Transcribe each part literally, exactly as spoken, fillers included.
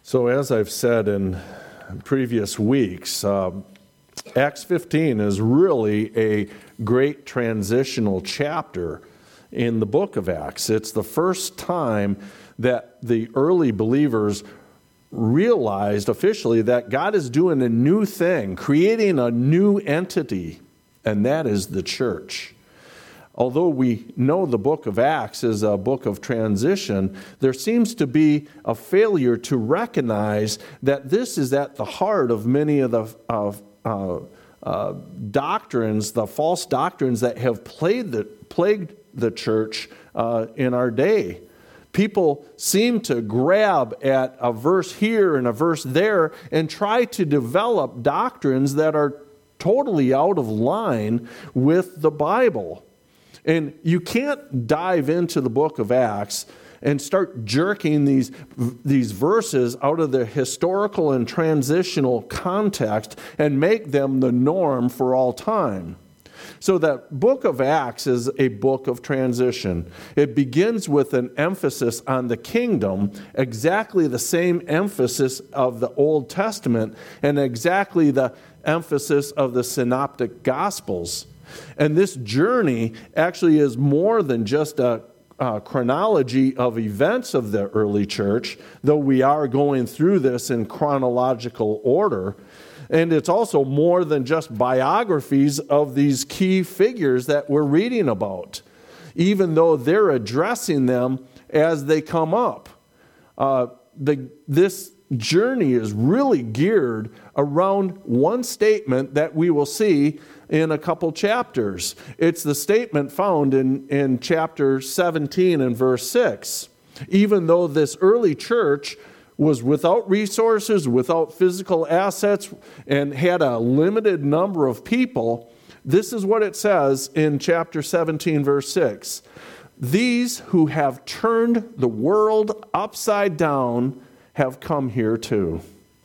So as I've said in previous weeks, uh, Acts fifteen is really a great transitional chapter in the book of Acts. It's the first time that the early believers realized officially that God is doing a new thing, creating a new entity, and that is the church. Although we know the book of Acts is a book of transition, there seems to be a failure to recognize that this is at the heart of many of the of, uh, uh, doctrines, the false doctrines that have plagued the, plagued the church uh, in our day. People seem to grab at a verse here and a verse there and try to develop doctrines that are totally out of line with the Bible. And you can't dive into the book of Acts and start jerking these, these verses out of the historical and transitional context and make them the norm for all time. So that book of Acts is a book of transition. It begins with an emphasis on the kingdom, exactly the same emphasis of the Old Testament and exactly the emphasis of the Synoptic Gospels. And this journey actually is more than just a, a chronology of events of the early church, though we are going through this in chronological order. And it's also more than just biographies of these key figures that we're reading about, even though they're addressing them as they come up. Uh, the, this journey is really geared around one statement that we will see in a couple chapters. It's the statement found in, in chapter seventeen and verse six. Even though this early church was without resources, without physical assets, and had a limited number of people, this is what it says in chapter seventeen, verse six. These who have turned the world upside down have come here too.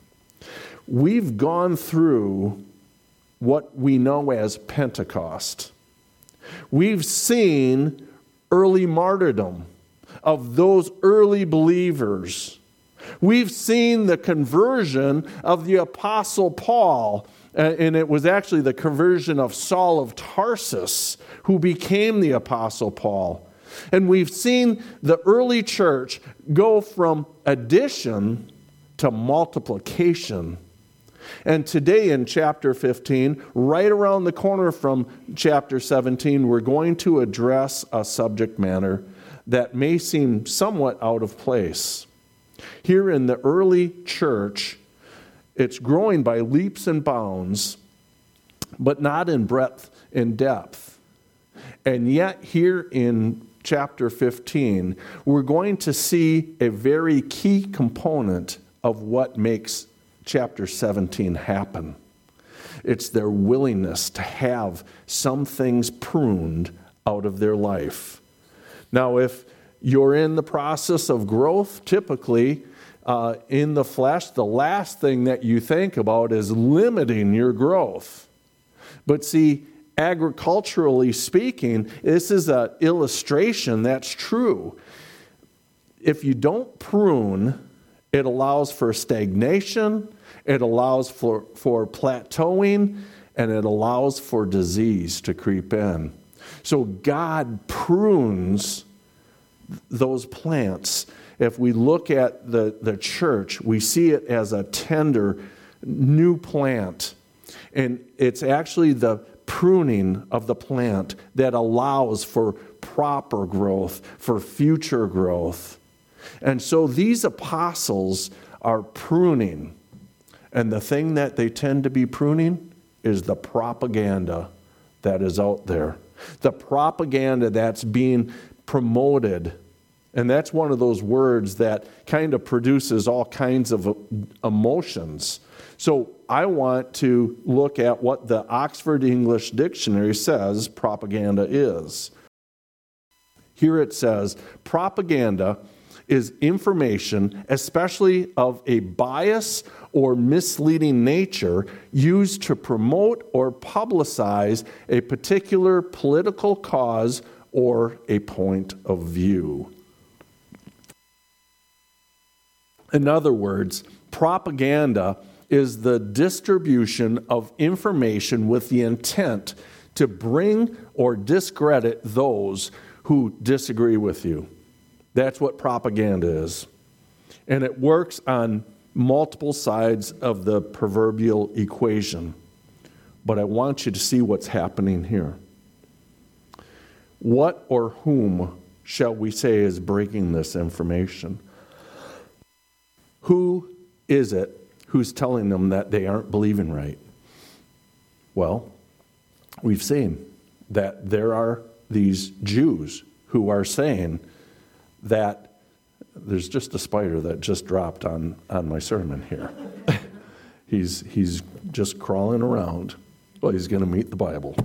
We've gone through what we know as Pentecost. We've seen early martyrdom of those early believers. We've seen the conversion of the Apostle Paul, and it was actually the conversion of Saul of Tarsus, who became the Apostle Paul. And we've seen the early church go from addition to multiplication. And today in chapter fifteen, right around the corner from chapter seventeen, we're going to address a subject matter that may seem somewhat out of place. Here in the early church, it's growing by leaps and bounds, but not in breadth and depth. And yet here in chapter fifteen, we're going to see a very key component of what makes chapter seventeen happen. It's their willingness to have some things pruned out of their life. Now, if you're in the process of growth, typically uh, in the flesh, the last thing that you think about is limiting your growth. But see, agriculturally speaking, this is an illustration that's true. If you don't prune, it allows for stagnation, it allows for, for plateauing, and it allows for disease to creep in. So God prunes those plants. If we look at the, the church, we see it as a tender new plant. And it's actually the pruning of the plant that allows for proper growth, for future growth. And so these apostles are pruning. And the thing that they tend to be pruning is the propaganda that is out there. The propaganda that's being promoted. And that's one of those words that kind of produces all kinds of emotions. So I want to look at what the Oxford English Dictionary says propaganda is. Here it says, propaganda is information, especially of a bias or misleading nature, used to promote or publicize a particular political cause or a point of view. In other words, propaganda is the distribution of information with the intent to bring or discredit those who disagree with you. That's what propaganda is. And it works on multiple sides of the proverbial equation. But I want you to see what's happening here. What or whom shall we say is breaking this information? Who is it who's telling them that they aren't believing right? Well, we've seen that there are these Jews who are saying that there's just a spider that just dropped on, on my sermon here. he's he's just crawling around. Well, he's going to meet the Bible.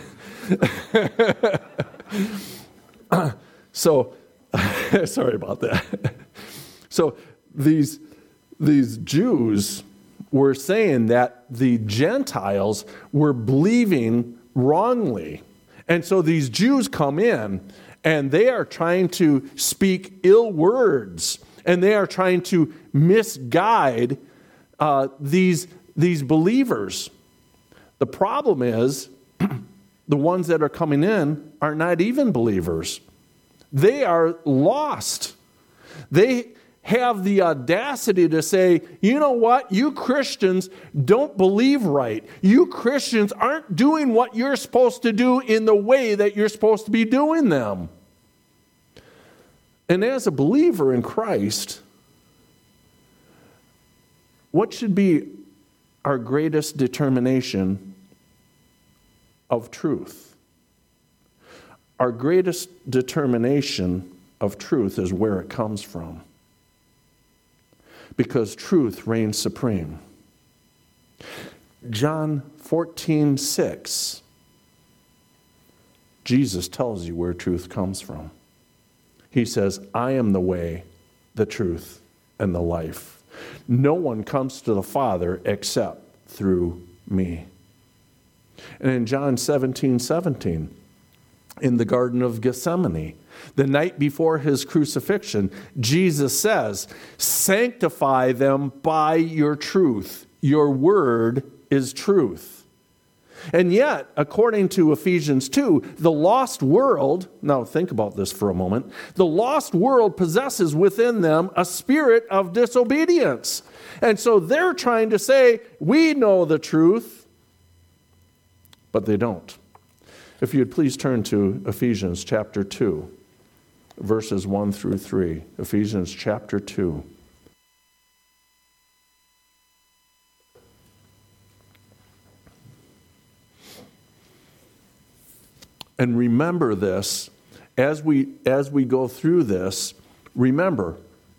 so, sorry about that. So these these Jews were saying that the Gentiles were believing wrongly. And so these Jews come in and they are trying to speak ill words and they are trying to misguide uh, these, these believers. The problem is the ones that are coming in are not even believers. They are lost. They have the audacity to say, you know what, you Christians don't believe right. You Christians aren't doing what you're supposed to do in the way that you're supposed to be doing them. And as a believer in Christ, what should be our greatest determination of truth? Our greatest determination of truth is where it comes from. Because truth reigns supreme. John fourteen six, Jesus tells you where truth comes from. He says, I am the way, the truth, and the life. No one comes to the Father except through me. And in John seventeen seventeen, in the Garden of Gethsemane, the night before his crucifixion, Jesus says, sanctify them by your truth. Your word is truth. And yet, according to Ephesians two, the lost world, now think about this for a moment, the lost world possesses within them a spirit of disobedience. And so they're trying to say, we know the truth, but they don't. If you'd please turn to Ephesians chapter two, verses one through three. Ephesians chapter two. And remember this, as we as we go through this, remember,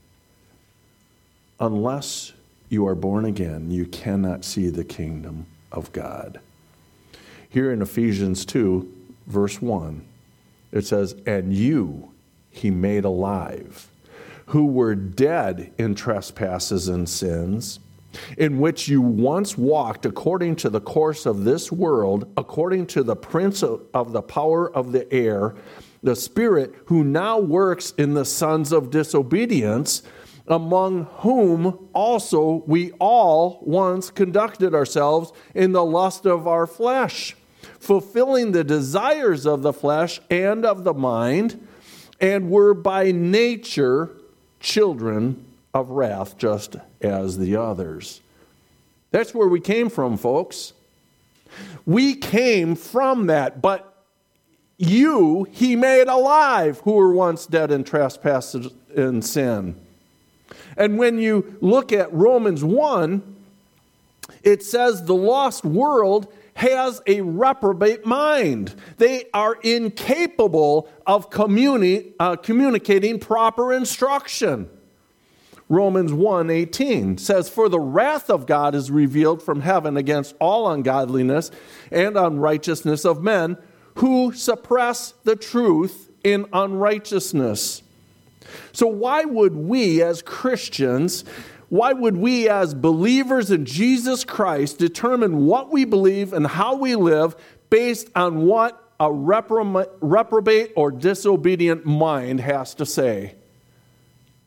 unless you are born again, you cannot see the kingdom of God. Here in Ephesians two, verse one, it says, and you he made alive, who were dead in trespasses and sins, in which you once walked according to the course of this world, according to the prince of the power of the air, the spirit who now works in the sons of disobedience, among whom also we all once conducted ourselves in the lust of our flesh, fulfilling the desires of the flesh and of the mind, and were by nature children of wrath, just as the others. That's where we came from, folks. We came from that, but you he made alive who were once dead in trespasses and sin. And when you look at Romans one, it says the lost world has a reprobate mind. They are incapable of communi- uh, communicating proper instruction. Romans one eighteen says, for the wrath of God is revealed from heaven against all ungodliness and unrighteousness of men who suppress the truth in unrighteousness. So why would we as Christians, why would we as believers in Jesus Christ determine what we believe and how we live based on what a reprobate or disobedient mind has to say?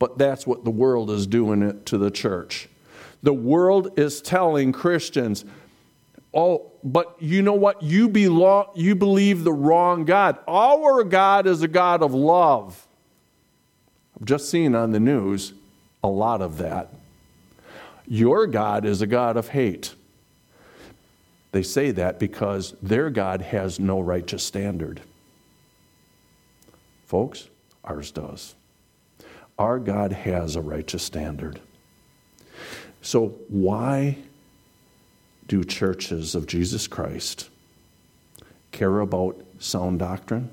but that's what the world is doing it to the church. The world is telling Christians, oh, but you know what? You belong, you believe the wrong God. Our God is a God of love. I've just seen on the news a lot of that. Your God is a God of hate. They say that because their God has no righteous standard. Folks, ours does. Our God has a righteous standard. So why do churches of Jesus Christ care about sound doctrine?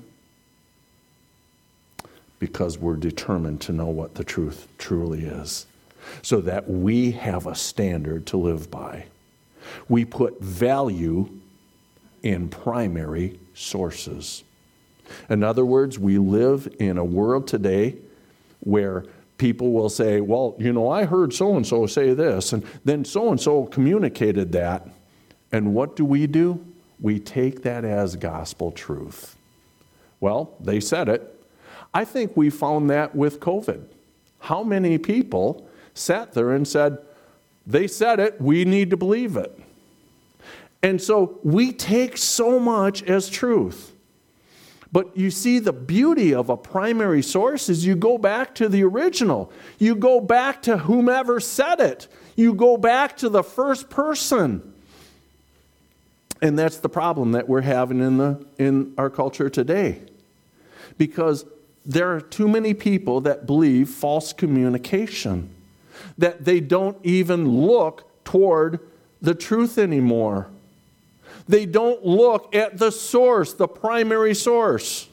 Because we're determined to know what the truth truly is, so that we have a standard to live by. We put value in primary sources. In other words, we live in a world today where people will say, well, you know, I heard so-and-so say this, and then so-and-so communicated that. And what do we do? We take that as gospel truth. Well, they said it. I think we found that with COVID. How many people sat there and said, they said it, we need to believe it. And so we take so much as truth. But you see, the beauty of a primary source is you go back to the original. You go back to whomever said it. You go back to the first person. And that's the problem that we're having in the in our culture today. Because there are too many people that believe false communication, that they don't even look toward the truth anymore. They don't look at the source, the primary source.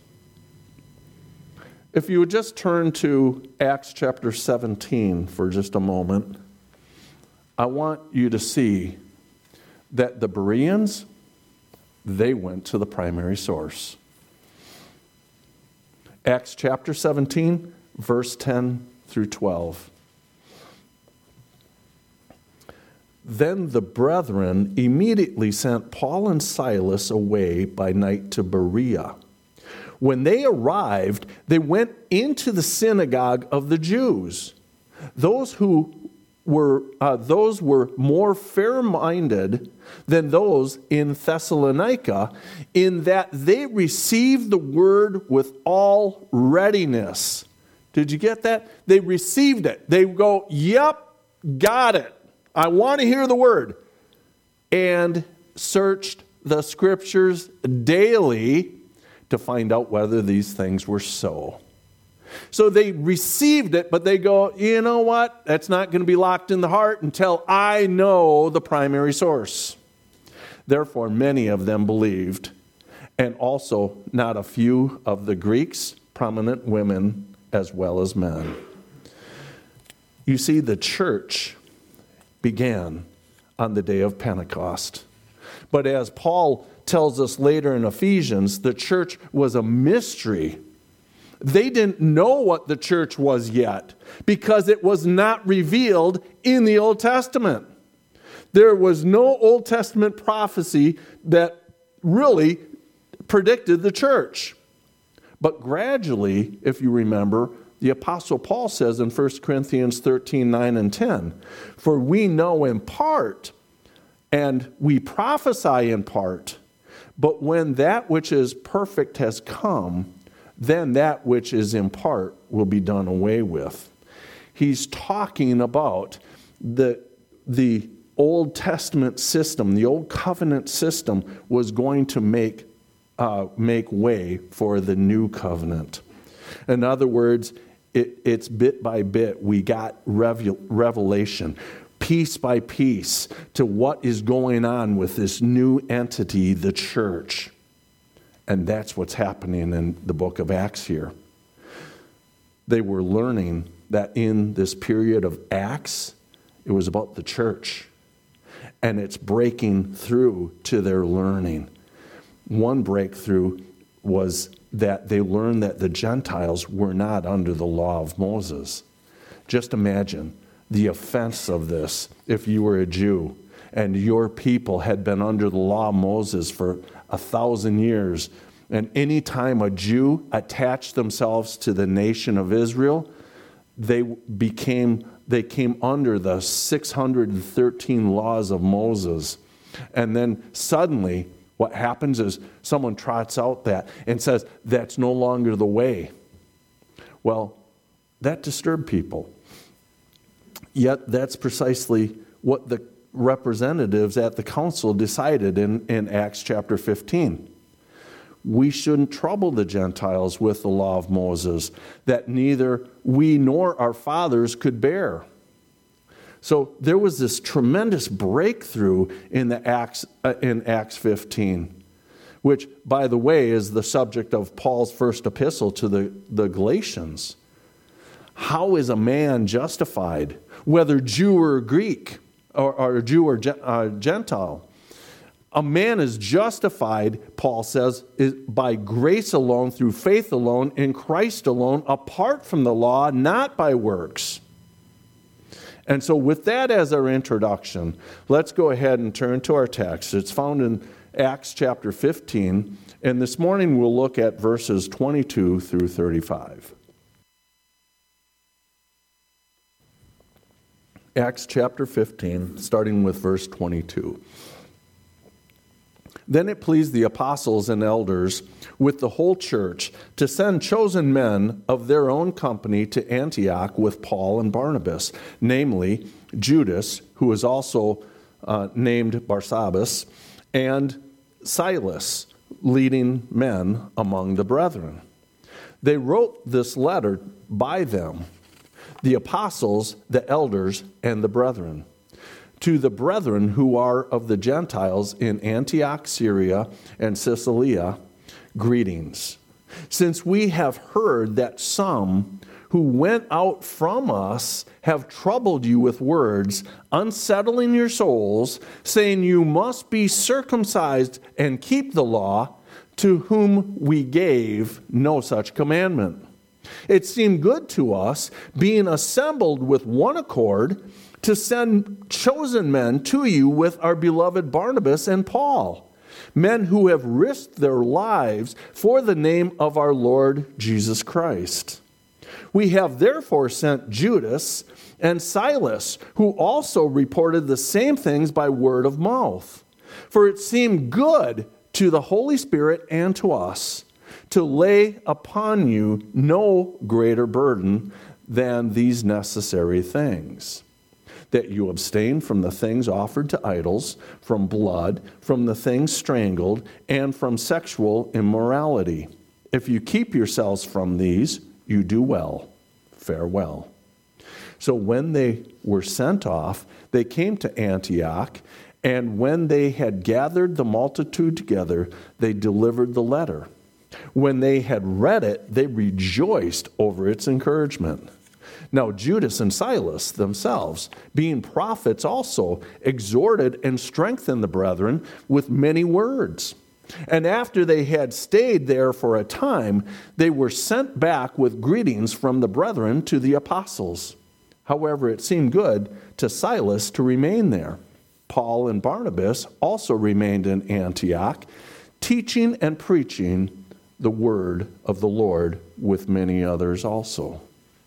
If you would just turn to Acts chapter seventeen for just a moment, I want you to see that the Bereans, they went to the primary source. Acts chapter seventeen, verse ten through twelve. Then the brethren immediately sent Paul and Silas away by night to Berea. When they arrived, they went into the synagogue of the Jews. Those who were uh, those were more fair-minded than those in Thessalonica, in that they received the word with all readiness. Did you get that? They received it. They go, yep, got it. I want to hear the word. And searched the scriptures daily to find out whether these things were so. So they received it, but they go, you know what? That's not going to be locked in the heart until I know the primary source. Therefore, many of them believed, and also not a few of the Greeks, prominent women as well as men. You see, the church began on the day of Pentecost. But as Paul tells us later in Ephesians, the church was a mystery. They didn't know what the church was yet because it was not revealed in the Old Testament. There was no Old Testament prophecy that really predicted the church. But gradually, if you remember, the Apostle Paul says in First Corinthians thirteen, nine and ten, for we know in part, and we prophesy in part, but when that which is perfect has come, then that which is in part will be done away with. He's talking about the, the Old Testament system, the Old Covenant system was going to make, uh, make way for the New Covenant. In other words, It, it's bit by bit. We got revel, revelation, piece by piece, to what is going on with this new entity, the church. And that's what's happening in the book of Acts here. They were learning that in this period of Acts, it was about the church. And it's breaking through to their learning. One breakthrough was that they learned that the Gentiles were not under the law of Moses. Just imagine the offense of this if you were a Jew and your people had been under the law of Moses for a thousand years, and any time a Jew attached themselves to the nation of Israel, they became they came under the six hundred thirteen laws of Moses. And then suddenly what happens is someone trots out that and says, that's no longer the way. Well, that disturbed people. Yet that's precisely what the representatives at the council decided in, in Acts chapter fifteen. We shouldn't trouble the Gentiles with the law of Moses, that neither we nor our fathers could bear. So there was this tremendous breakthrough in the Acts uh, in Acts fifteen, which, by the way, is the subject of Paul's first epistle to the, the Galatians. How is a man justified, whether Jew or Greek, or, or Jew or uh, Gentile? A man is justified, Paul says, is by grace alone, through faith alone, in Christ alone, apart from the law, not by works. And so with that as our introduction, let's go ahead and turn to our text. It's found in Acts chapter fifteen, and this morning we'll look at verses twenty-two through thirty-five. Acts chapter fifteen, starting with verse twenty-two. Then it pleased the apostles and elders with the whole church to send chosen men of their own company to Antioch with Paul and Barnabas, namely Judas, who was also uh, named Barsabbas, and Silas, leading men among the brethren. They wrote this letter by them, the apostles, the elders, and the brethren. To the brethren who are of the Gentiles in Antioch, Syria, and Cilicia, greetings. Since we have heard that some who went out from us have troubled you with words, unsettling your souls, saying you must be circumcised and keep the law, to whom we gave no such commandment. It seemed good to us, being assembled with one accord, to send chosen men to you with our beloved Barnabas and Paul, men who have risked their lives for the name of our Lord Jesus Christ. We have therefore sent Judas and Silas, who also reported the same things by word of mouth. For it seemed good to the Holy Spirit and to us to lay upon you no greater burden than these necessary things, that you abstain from the things offered to idols, from blood, from the things strangled, and from sexual immorality. If you keep yourselves from these, you do well. Farewell. So when they were sent off, they came to Antioch, and when they had gathered the multitude together, they delivered the letter. When they had read it, they rejoiced over its encouragement. Now Judas and Silas themselves, being prophets also, exhorted and strengthened the brethren with many words. And after they had stayed there for a time, they were sent back with greetings from the brethren to the apostles. However, it seemed good to Silas to remain there. Paul and Barnabas also remained in Antioch, teaching and preaching the word of the Lord with many others also.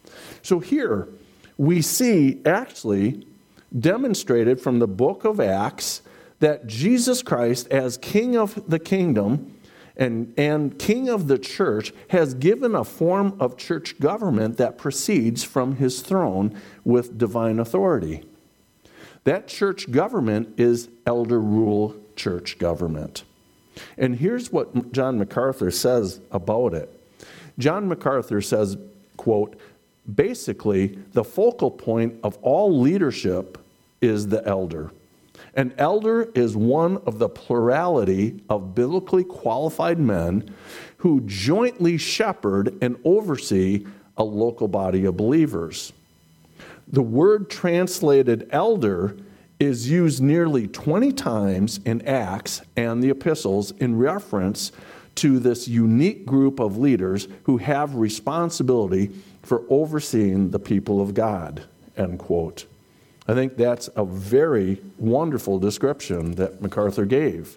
So here we see actually demonstrated from the book of Acts that Jesus Christ, as King of the kingdom and, and King of the church, has given a form of church government that proceeds from his throne with divine authority. That church government is elder rule church government. And here's what John MacArthur says about it. John MacArthur says, quote, basically, the focal point of all leadership is the elder. An elder is one of the plurality of biblically qualified men who jointly shepherd and oversee a local body of believers. The word translated elder is used nearly twenty times in Acts and the epistles in reference to this unique group of leaders who have responsibility for overseeing the people of God, end quote. I think that's a very wonderful description that MacArthur gave.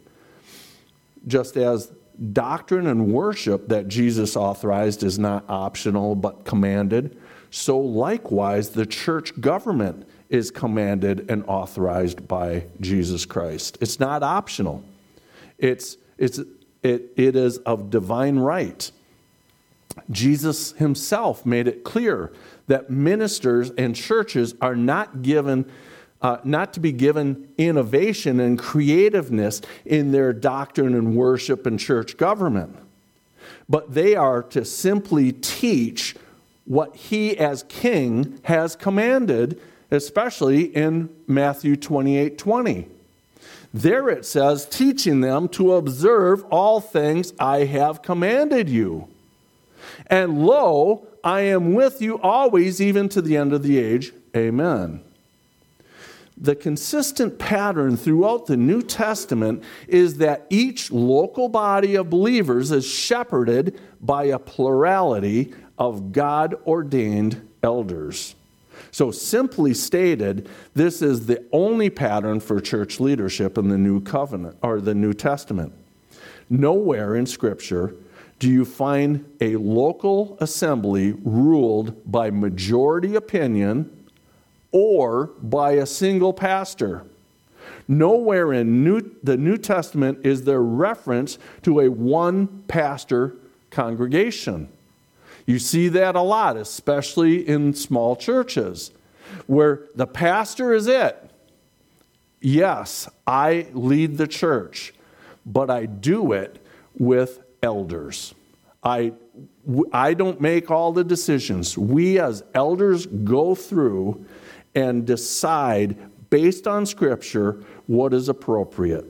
Just as doctrine and worship that Jesus authorized is not optional but commanded, so likewise the church government is commanded and authorized by Jesus Christ. It's not optional. It's, it's, it, it is of divine right. Jesus himself made it clear that ministers and churches are not given, uh, not to be given innovation and creativeness in their doctrine and worship and church government, but they are to simply teach what he as king has commanded, especially in Matthew twenty-eight twenty. There it says, teaching them to observe all things I have commanded you. And lo, I am with you always, even to the end of the age. Amen. The consistent pattern throughout the New Testament is that each local body of believers is shepherded by a plurality of God-ordained elders. So simply stated, this is the only pattern for church leadership in the New Covenant or the New Testament. Nowhere in Scripture do you find a local assembly ruled by majority opinion or by a single pastor. Nowhere in New, the New Testament is there reference to a one-pastor congregation. You see that a lot, especially in small churches, where the pastor is it. Yes, I lead the church, but I do it with elders. I, I don't make all the decisions. We as elders go through and decide based on Scripture what is appropriate.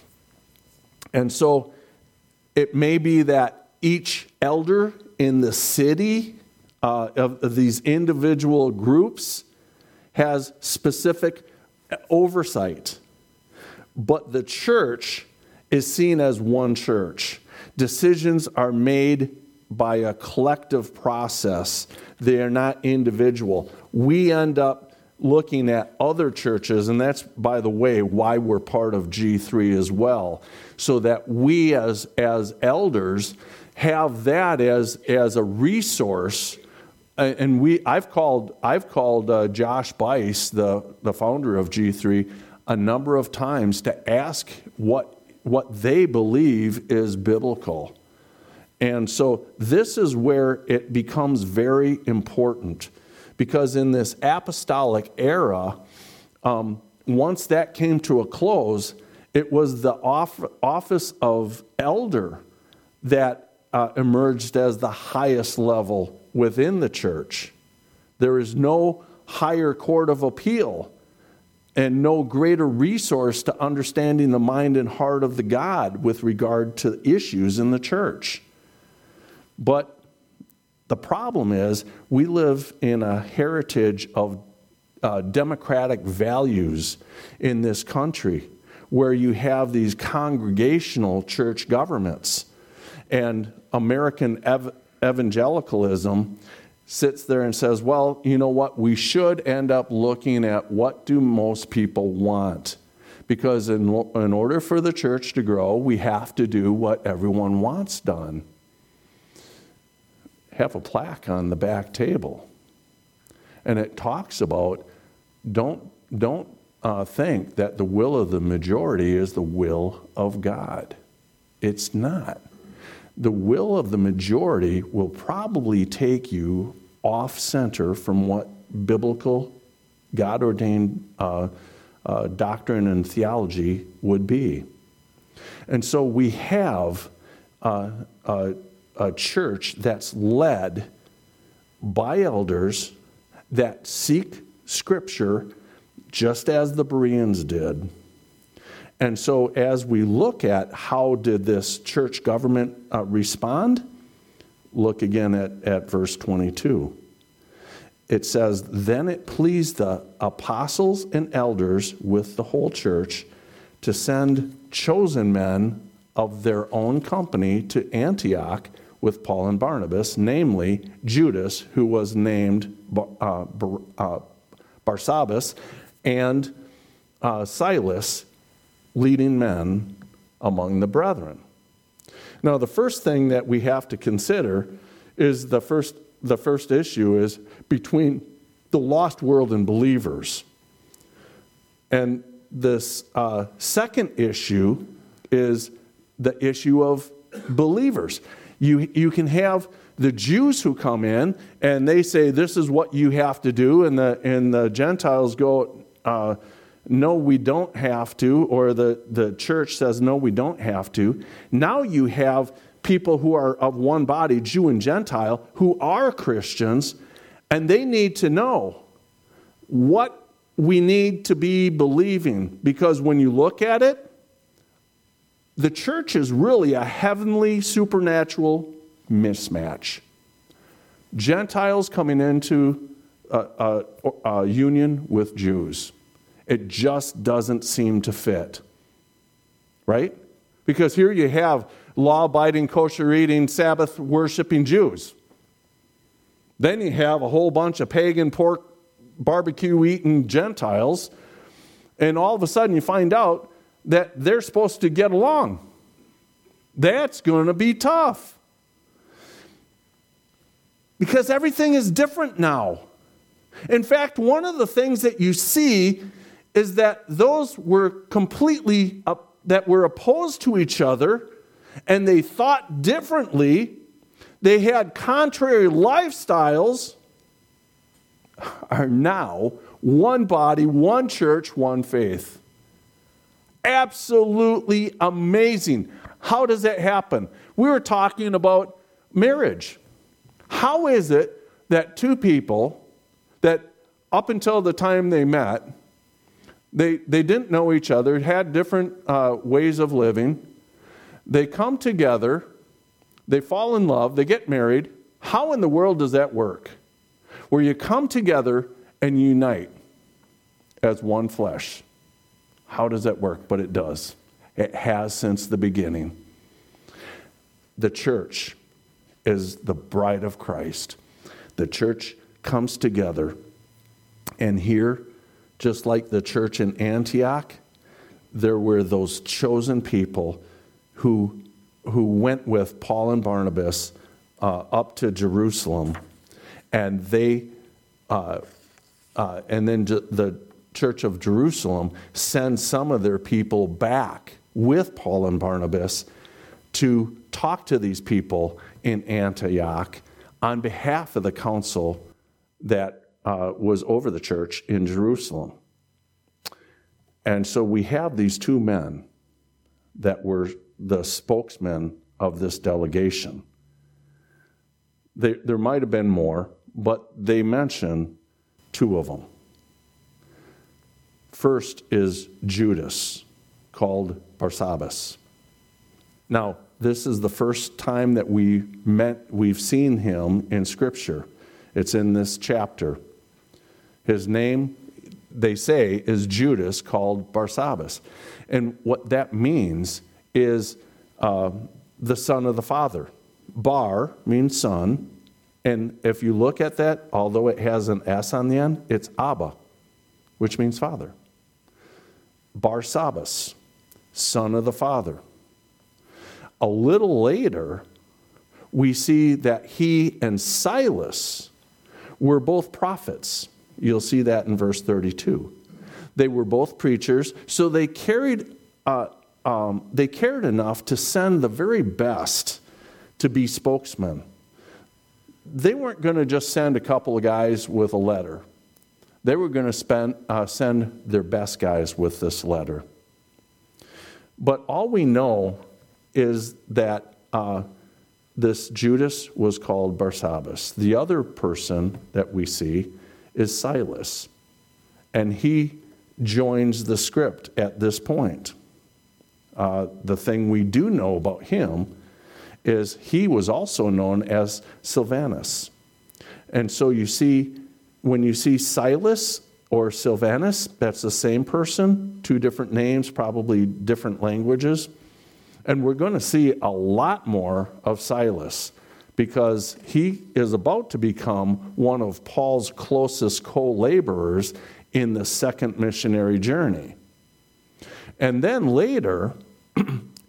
And so it may be that each elder in the city uh, of, of these individual groups has specific oversight. But the church is seen as one church. Decisions are made by a collective process. They are not individual. We end up looking at other churches, and that's, by the way, why we're part of G three as well, so that we as, as elders have that as, as a resource. And we, I've called, I've called uh, Josh Bice, the, the founder of G three, a number of times to ask what what they believe is biblical. And so this is where it becomes very important, because in this apostolic era, um, once that came to a close, it was the off- office of elder that uh, emerged as the highest level within the church. There is no higher court of appeal and no greater resource to understanding the mind and heart of the God with regard to issues in the church. But the problem is we live in a heritage of uh, democratic values in this country where you have these congregational church governments, and American ev- evangelicalism sits there and says, well, you know what, we should end up looking at what do most people want. Because in, in order for the church to grow, we have to do what everyone wants done. Have a plaque on the back table. And it talks about, don't, don't uh, think that the will of the majority is the will of God. It's not. The will of the majority will probably take you off center from what biblical, God-ordained uh, uh, doctrine and theology would be. And so we have uh, a, a church that's led by elders that seek Scripture just as the Bereans did. And so as we look at how did this church government uh, respond, look again at, at verse twenty-two. It says, then it pleased the apostles and elders with the whole church to send chosen men of their own company to Antioch with Paul and Barnabas, namely Judas, who was named uh, Bar- uh, Barsabbas, and uh, Silas, leading men among the brethren. Now, the first thing that we have to consider is the first the first issue is between the lost world and believers. And this uh, second issue is the issue of believers. You, you can have the Jews who come in and they say, this is what you have to do. And the, and the Gentiles go, uh, no, we don't have to. Or the, the church says, no, we don't have to. Now you have people who are of one body, Jew and Gentile, who are Christians, and they need to know what we need to be believing. Because when you look at it, the church is really a heavenly, supernatural mismatch. Gentiles coming into a, a, a union with Jews. It just doesn't seem to fit. Right? Because here you have law-abiding, kosher-eating, Sabbath-worshiping Jews. Then you have a whole bunch of pagan, pork, barbecue-eating Gentiles, and all of a sudden you find out that they're supposed to get along. That's going to be tough. Because everything is different now. In fact, one of the things that you see is that those were completely, uh, that were opposed to each other, and they thought differently, they had contrary lifestyles, are now one body, one church, one faith. Absolutely amazing. How does that happen? We were talking about marriage. How is it that two people that up until the time they met, they, they didn't know each other, had different uh, ways of living, they come together, they fall in love, they get married. How in the world does that work? Where you come together and unite as one flesh. How does that work? But it does. It has since the beginning. The church is the bride of Christ. The church comes together, and here, just like the church in Antioch, there were those chosen people who, who went with Paul and Barnabas uh, up to Jerusalem, and they, uh, uh, and then the church of Jerusalem sends some of their people back with Paul and Barnabas to talk to these people in Antioch on behalf of the council that uh, was over the church in Jerusalem. And so we have these two men that were the spokesmen of this delegation. They, there might have been more, but they mention two of them. First is Judas, called Barsabbas. Now, this is the first time that we met, we've seen him in Scripture. It's in this chapter. His name, they say, is Judas, called Barsabbas. And what that means is uh, the son of the father. Bar means son. And if you look at that, although it has an S on the end, it's Abba, which means father. Barsabbas, son of the father. A little later, we see that he and Silas were both prophets. You'll see that in verse thirty-two. They were both preachers, so they carried, uh, um, they cared enough to send the very best to be spokesmen. They weren't going to just send a couple of guys with a letter. They were going to spend, uh, send their best guys with this letter. But all we know is that uh, this Judas was called Barsabbas. The other person that we see is Silas. And he joins the script at this point. Uh, the thing we do know about him is he was also known as Silvanus. And so you see, when you see Silas or Silvanus, that's the same person, two different names, probably different languages. And we're going to see a lot more of Silas because he is about to become one of Paul's closest co-laborers in the second missionary journey. And then later,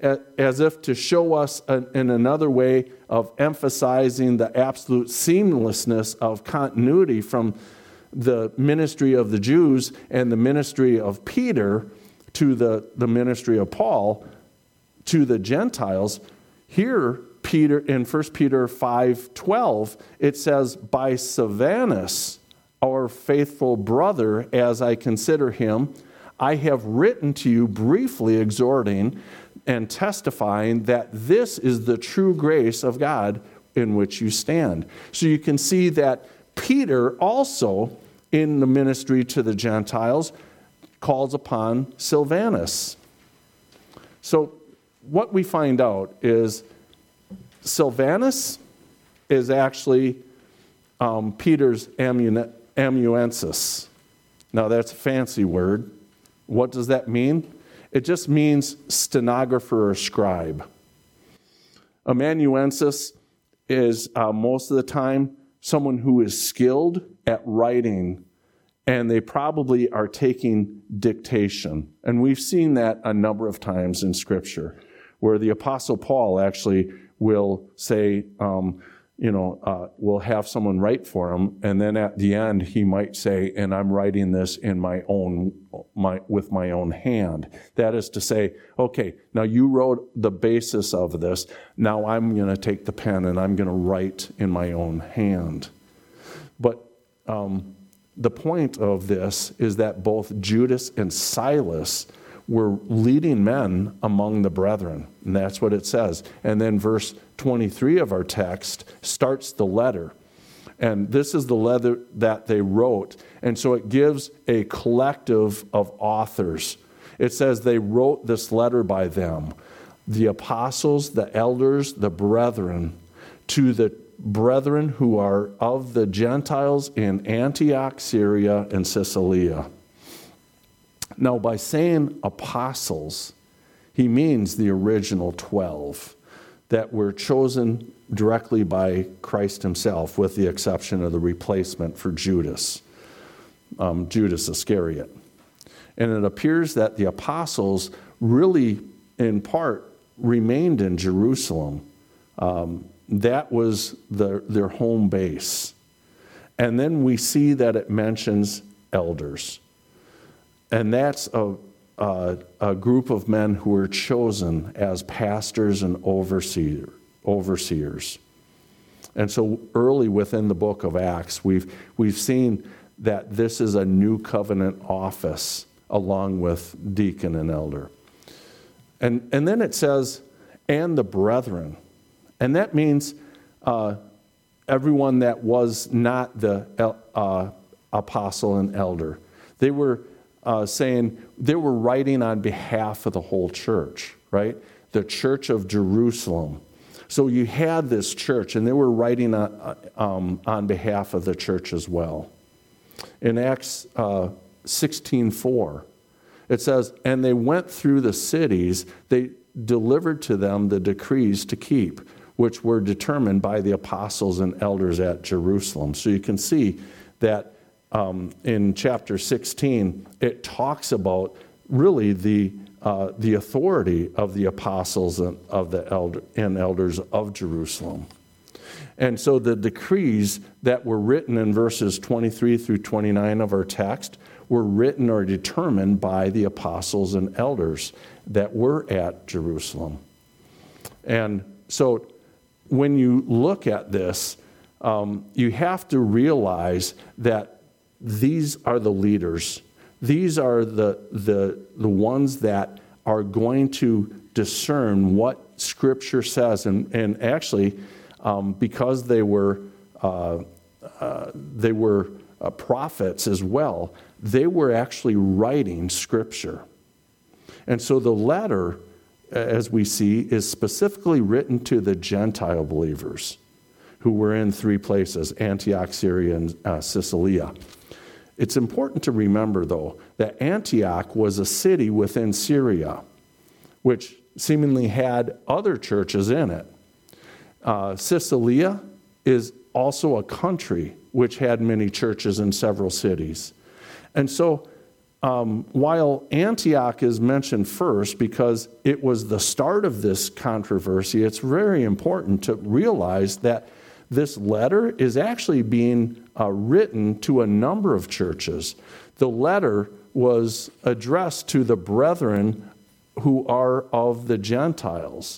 as if to show us in another way of emphasizing the absolute seamlessness of continuity from the ministry of the Jews and the ministry of Peter to the, the ministry of Paul to the Gentiles. Here, Peter in First Peter five twelve, it says, by Silvanus, our faithful brother, as I consider him, I have written to you briefly exhorting and testifying that this is the true grace of God in which you stand. So you can see that Peter also, in the ministry to the Gentiles, calls upon Silvanus. So what we find out is Silvanus is actually um, Peter's amanuensis. Now that's a fancy word. What does that mean? It just means stenographer or scribe. Amanuensis is uh, most of the time someone who is skilled at writing, and they probably are taking dictation. And we've seen that a number of times in Scripture, where the Apostle Paul actually will say, um, you know, uh, will have someone write for him, and then at the end he might say, and I'm writing this in my own, my with my own hand. That is to say, okay, now you wrote the basis of this, now I'm going to take the pen and I'm going to write in my own hand. But um, the point of this is that both Judas and Silas were leading men among the brethren, and that's what it says. And then verse twenty-three of our text starts the letter, and this is the letter that they wrote, and so it gives a collective of authors. It says they wrote this letter by them, the apostles, the elders, the brethren, to the brethren who are of the Gentiles in Antioch, Syria, and Cilicia. Now, by saying apostles, he means the original twelve that were chosen directly by Christ himself, with the exception of the replacement for Judas, um, Judas Iscariot. And it appears that the apostles really, in part, remained in Jerusalem. Um, that was the, their home base. And then we see that it mentions elders. And that's a, a, a group of men who were chosen as pastors and overseer, overseers. And so early within the book of Acts, we've, we've seen that this is a new covenant office along with deacon and elder. And, and then it says, and the brethren. And that means uh, everyone that was not the uh, apostle and elder. They were Uh, saying they were writing on behalf of the whole church, right? The church of Jerusalem. So you had this church, and they were writing on, um, on behalf of the church as well. In Acts uh, sixteen four, it says, and they went through the cities, they delivered to them the decrees to keep, which were determined by the apostles and elders at Jerusalem. So you can see that Um, in chapter sixteen, it talks about really the uh, the authority of the apostles and of the elder and elders of Jerusalem. And so the decrees that were written in verses twenty-three through twenty-nine of our text were written or determined by the apostles and elders that were at Jerusalem. And so when you look at this, um, you have to realize that these are the leaders. These are the, the, the ones that are going to discern what Scripture says. And, and actually, um, because they were, uh, uh, they were uh, prophets as well, they were actually writing Scripture. And so the letter, as we see, is specifically written to the Gentile believers who were in three places, Antioch, Syria, and uh, Cilicia. It's important to remember, though, that Antioch was a city within Syria, which seemingly had other churches in it. Uh, Cilicia is also a country which had many churches in several cities. And so um, while Antioch is mentioned first because it was the start of this controversy, it's very important to realize that this letter is actually being uh, written to a number of churches. The letter was addressed to the brethren who are of the Gentiles.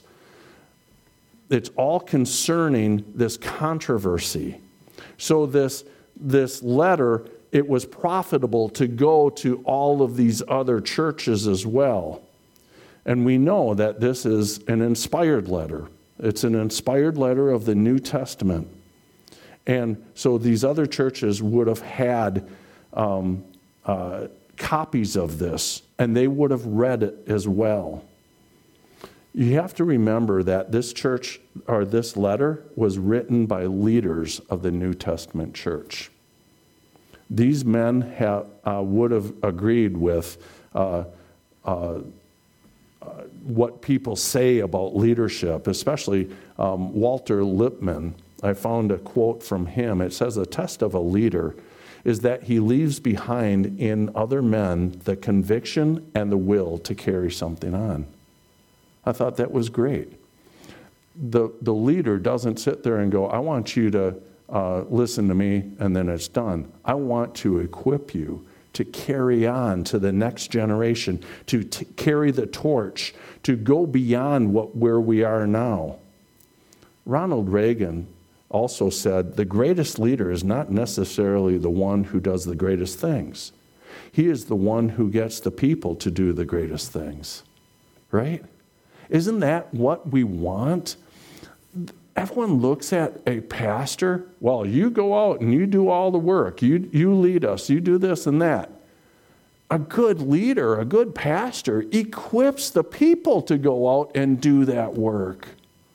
It's all concerning this controversy. So this, this letter, it was profitable to go to all of these other churches as well. And we know that this is an inspired letter. It's an inspired letter of the New Testament. And so these other churches would have had um, uh, copies of this, and they would have read it as well. You have to remember that this church, or this letter, was written by leaders of the New Testament church. These men have, uh, would have agreed with uh, uh, uh, what people say about leadership, especially um, Walter Lippmann. I found a quote from him. It says, "A test of a leader is that he leaves behind in other men the conviction and the will to carry something on." I thought that was great. The, the leader doesn't sit there and go, "I want you to uh, listen to me," and then it's done. I want to equip you to carry on to the next generation, to t- carry the torch, to go beyond what where we are now. Ronald Reagan also said, the greatest leader is not necessarily the one who does the greatest things. He is the one who gets the people to do the greatest things. Right? Isn't that what we want? Everyone looks at a pastor, well, you go out and you do all the work. You, you lead us. You do this and that. A good leader, a good pastor, equips the people to go out and do that work.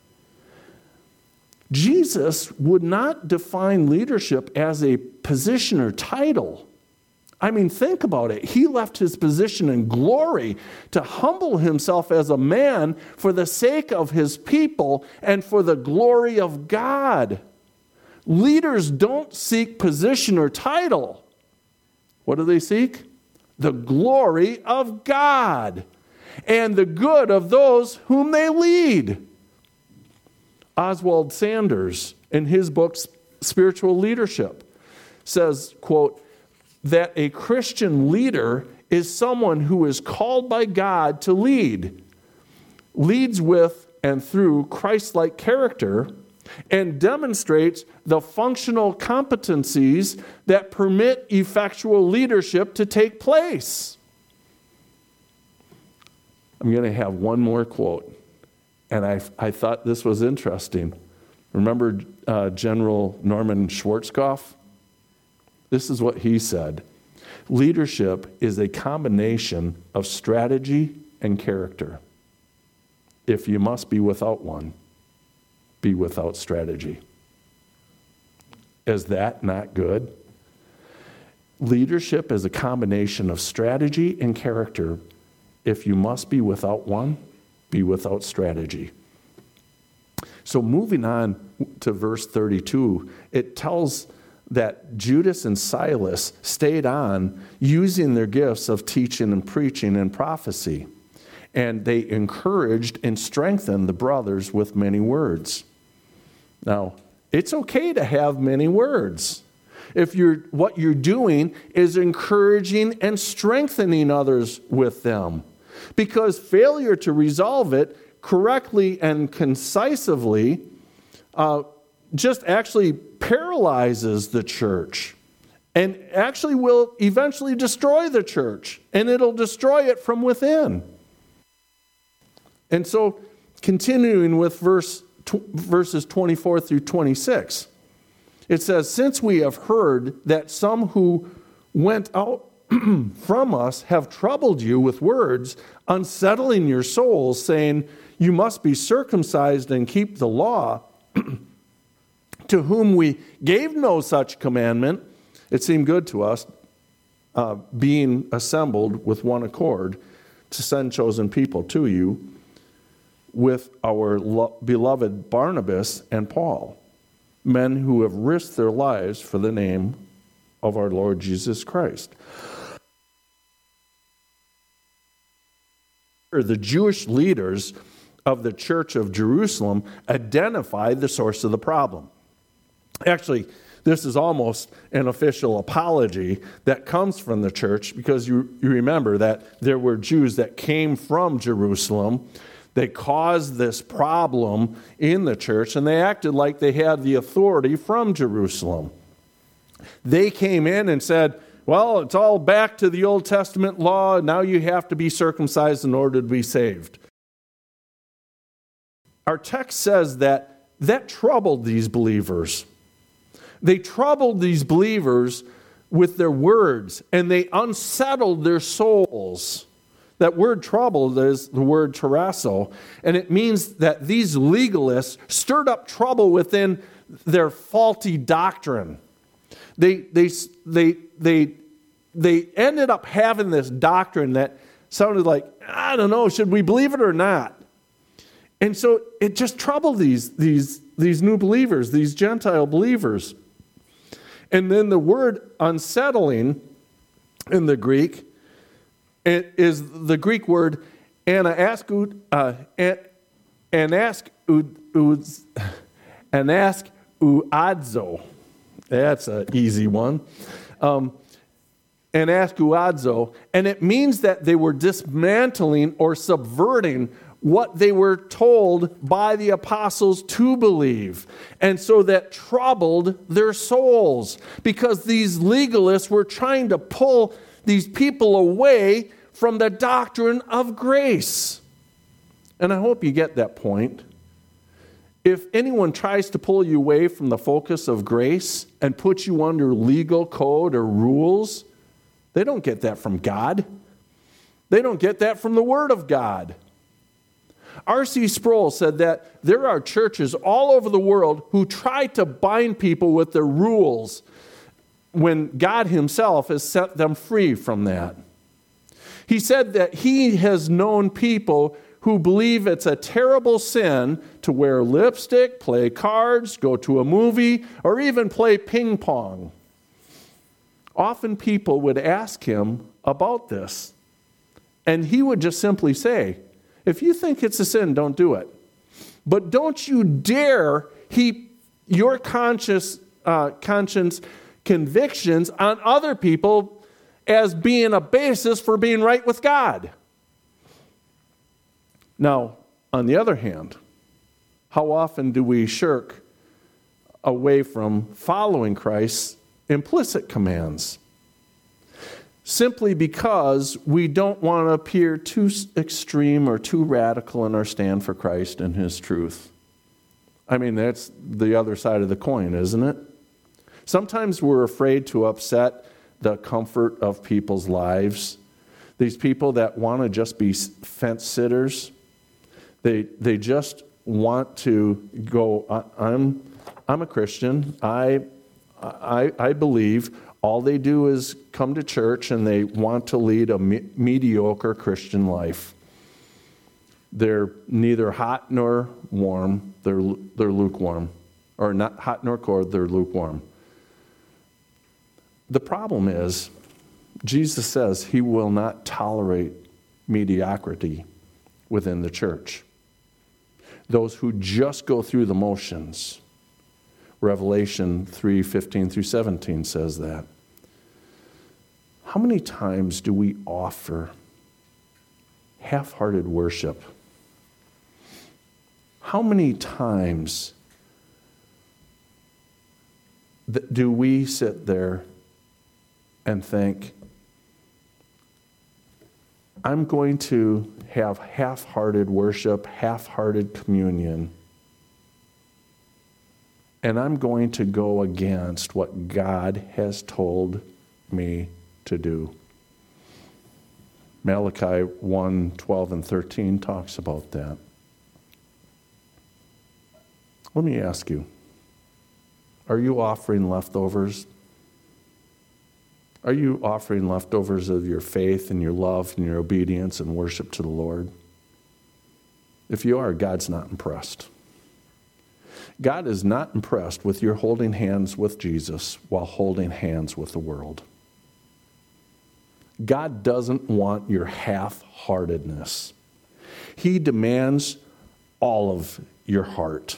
Jesus would not define leadership as a position or title. I mean, think about it. He left his position in glory to humble himself as a man for the sake of his people and for the glory of God. Leaders don't seek position or title. What do they seek? The glory of God and the good of those whom they lead. Oswald Sanders, in his book, Spiritual Leadership, says, quote, that a Christian leader is someone who is called by God to lead, leads with and through Christ-like character, and demonstrates the functional competencies that permit effectual leadership to take place. I'm going to have one more quote. And I, I thought this was interesting. Remember uh, General Norman Schwarzkopf? This is what he said. Leadership is a combination of strategy and character. If you must be without one, be without strategy. Is that not good? Leadership is a combination of strategy and character. If you must be without one, be without strategy. So moving on to verse thirty-two, it tells that Judas and Silas stayed on using their gifts of teaching and preaching and prophecy. And they encouraged and strengthened the brothers with many words. Now, it's okay to have many words. If you're what you're doing is encouraging and strengthening others with them. Because failure to resolve it correctly and concisely uh, just actually paralyzes the church and actually will eventually destroy the church, and it'll destroy it from within. And so, continuing with verse tw- verses twenty-four through twenty-six, it says, "Since we have heard that some who went out from us have troubled you with words, unsettling your souls, saying, 'You must be circumcised and keep the law,' to whom we gave no such commandment," it seemed good to us, uh, being assembled with one accord, to send chosen people to you, with our lo- beloved Barnabas and Paul, men who have risked their lives for the name of our Lord Jesus Christ. The Jewish leaders of the Church of Jerusalem identified the source of the problem. Actually, this is almost an official apology that comes from the church, because you, you remember that there were Jews that came from Jerusalem. They caused this problem in the church, and they acted like they had the authority from Jerusalem. They came in and said, well, it's all back to the Old Testament law. Now you have to be circumcised in order to be saved. Our text says that that troubled these believers. They troubled these believers with their words, and they unsettled their souls. That word troubled is the word tarasso, and it means that these legalists stirred up trouble within their faulty doctrine. They, they, they, they, they ended up having this doctrine that sounded like, I don't know, should we believe it or not? And so it just troubled these, these, these new believers, these Gentile believers. And then the word unsettling in the Greek, it is the Greek word anaskeuadzo. Uh, anaskeuadzo. That's an easy one. Um, anaskeuadzo. And it means that they were dismantling or subverting what they were told by the apostles to believe. And so that troubled their souls, because these legalists were trying to pull these people away from the doctrine of grace. And I hope you get that point. If anyone tries to pull you away from the focus of grace and put you under legal code or rules, they don't get that from God. They don't get that from the Word of God. R C Sproul said that there are churches all over the world who try to bind people with their rules when God himself has set them free from that. He said that he has known people who believe it's a terrible sin to wear lipstick, play cards, go to a movie, or even play ping pong. Often people would ask him about this, and he would just simply say, if you think it's a sin, don't do it. But don't you dare heap your conscious, uh, conscience convictions on other people as being a basis for being right with God. Now, on the other hand, how often do we shirk away from following Christ's implicit commands? Simply because we don't want to appear too extreme or too radical in our stand for Christ and His truth. I mean, that's the other side of the coin, isn't it? Sometimes we're afraid to upset the comfort of people's lives. These people that want to just be fence sitters, they they just want to go, I'm I'm a Christian. I I I believe. All they do is come to church and they want to lead a me- mediocre Christian life. They're neither hot nor warm. They're they're lukewarm. Or not hot nor cold, they're lukewarm. The problem is, Jesus says He will not tolerate mediocrity within the church. Those who just go through the motions. Revelation three fifteen through seventeen says that. How many times do we offer half-hearted worship? How many times do we sit there and think, I'm going to have half-hearted worship, half-hearted communion, and I'm going to go against what God has told me to do? Malachi one, twelve and thirteen talks about that. Let me ask you, are you offering leftovers? Are you offering leftovers of your faith and your love and your obedience and worship to the Lord? If you are, God's not impressed. God is not impressed with your holding hands with Jesus while holding hands with the world. God doesn't want your half-heartedness. He demands all of your heart.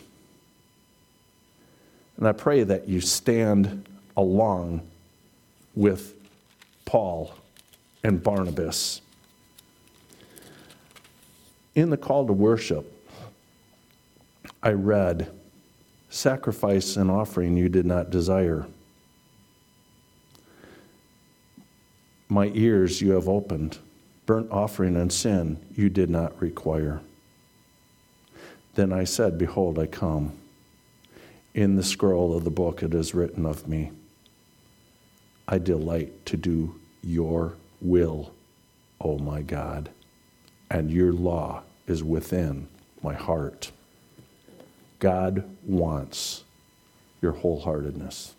And I pray that you stand along with Paul and Barnabas. In the call to worship, I read, "Sacrifice and offering you did not desire. My ears you have opened. Burnt offering and sin you did not require." Then I said, "Behold, I come. In the scroll of the book it is written of me, I delight to do your will, O my God, and your law is within my heart." God wants your wholeheartedness.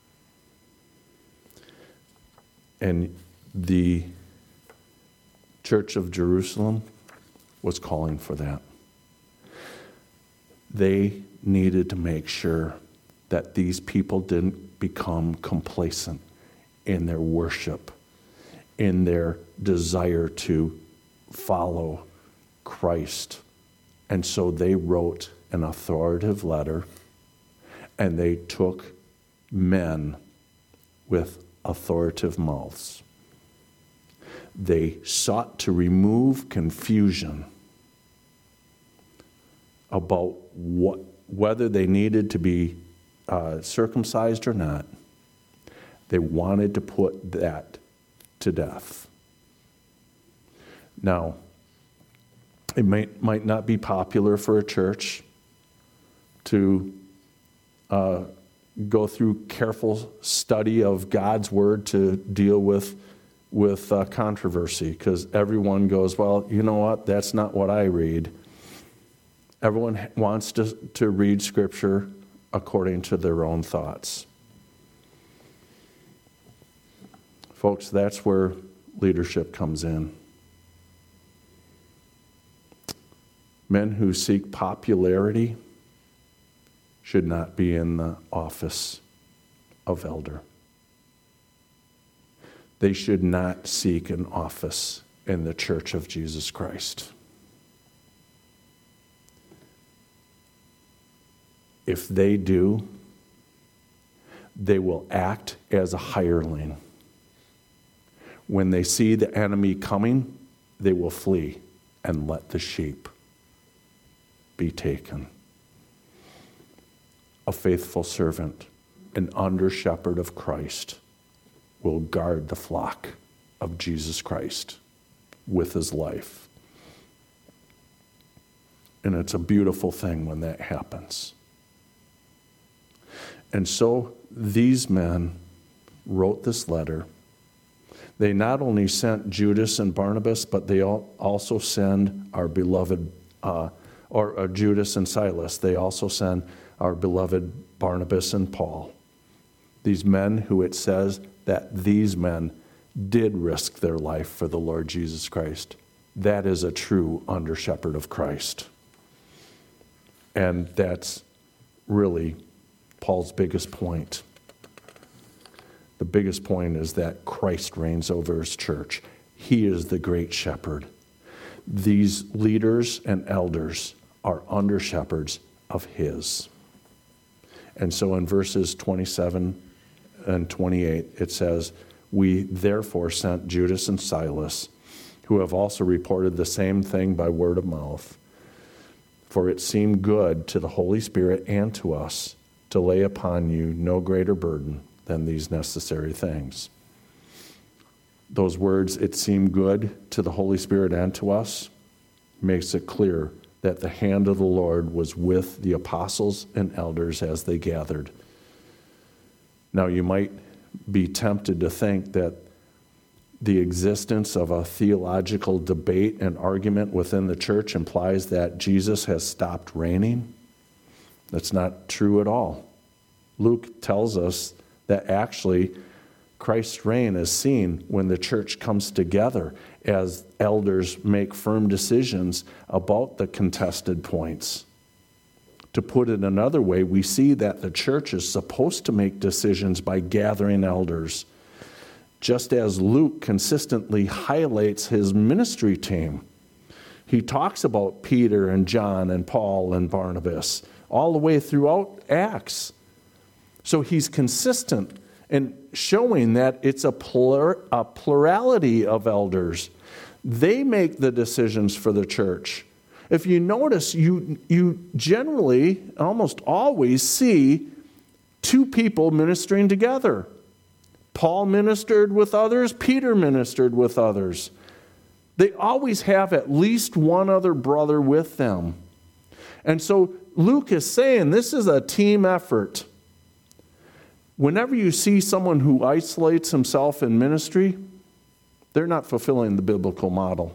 And the Church of Jerusalem was calling for that. They needed to make sure that these people didn't become complacent in their worship, in their desire to follow Christ. And so they wrote an authoritative letter, and they took men with authoritative mouths. They sought to remove confusion about what, whether they needed to be uh, circumcised or not. They wanted to put that to death. Now, it might, might not be popular for a church to uh, go through careful study of God's word to deal with with uh, controversy, because everyone goes, well, you know what, that's not what I read. Everyone wants to, to read Scripture according to their own thoughts. Folks, that's where leadership comes in. Men who seek popularity should not be in the office of elder. They should not seek an office in the Church of Jesus Christ. If they do, they will act as a hireling. When they see the enemy coming, they will flee and let the sheep be taken. A faithful servant, an under-shepherd of Christ, will guard the flock of Jesus Christ with his life. And it's a beautiful thing when that happens. And so these men wrote this letter. They not only sent Judas and Barnabas, but they also send our beloved, uh, or uh, Judas and Silas. They also send our beloved Barnabas and Paul. These men who it says that these men did risk their life for the Lord Jesus Christ. That is a true under-shepherd of Christ. And that's really Paul's biggest point. The biggest point is that Christ reigns over his church. He is the great shepherd. These leaders and elders are under-shepherds of his. And so in verses twenty-seven and twenty-eight, it says, "We therefore sent Judas and Silas, who have also reported the same thing by word of mouth. For it seemed good to the Holy Spirit and to us to lay upon you no greater burden than these necessary things." Those words, "it seemed good to the Holy Spirit and to us," makes it clear that the hand of the Lord was with the apostles and elders as they gathered. Now, you might be tempted to think that the existence of a theological debate and argument within the church implies that Jesus has stopped reigning. That's not true at all. Luke tells us that actually Christ's reign is seen when the church comes together as elders make firm decisions about the contested points. To put it another way, we see that the church is supposed to make decisions by gathering elders, just as Luke consistently highlights his ministry team. He talks about Peter and John and Paul and Barnabas all the way throughout Acts. So he's consistent in showing that it's a, plur, a plurality of elders. They make the decisions for the church. If you notice, you, you generally, almost always see two people ministering together. Paul ministered with others, Peter ministered with others. They always have at least one other brother with them. And so Luke is saying this is a team effort. Whenever you see someone who isolates himself in ministry, they're not fulfilling the biblical model.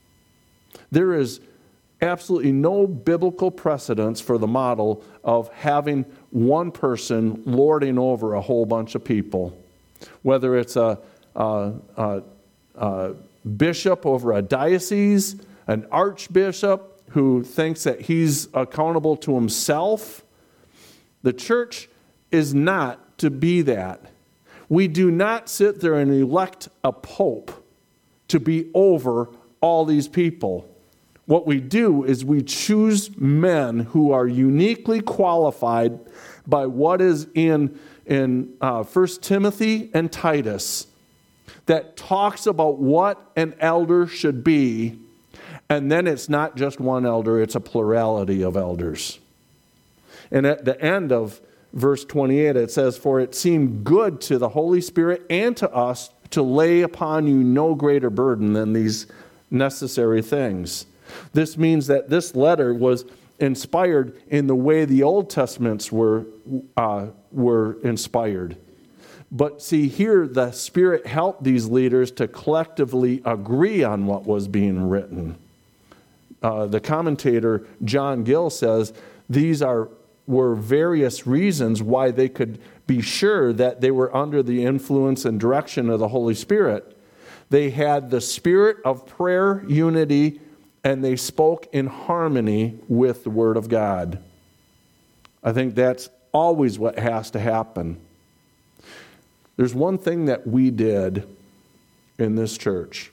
There is absolutely no biblical precedence for the model of having one person lording over a whole bunch of people. Whether it's a, a, a, a bishop over a diocese, an archbishop who thinks that he's accountable to himself. The church is not to be that. We do not sit there and elect a pope to be over all these people. What we do is we choose men who are uniquely qualified by what is in, in uh, First Timothy and Titus that talks about what an elder should be. And then it's not just one elder, it's a plurality of elders. And at the end of verse twenty-eight, it says, "For it seemed good to the Holy Spirit and to us to lay upon you no greater burden than these necessary things." This means that this letter was inspired in the way the Old Testaments were, uh, were inspired. But see, here the Spirit helped these leaders to collectively agree on what was being written. Uh, the commentator John Gill says these are were various reasons why they could be sure that they were under the influence and direction of the Holy Spirit. They had the spirit of prayer, unity, and they spoke in harmony with the Word of God. I think that's always what has to happen. There's one thing that we did in this church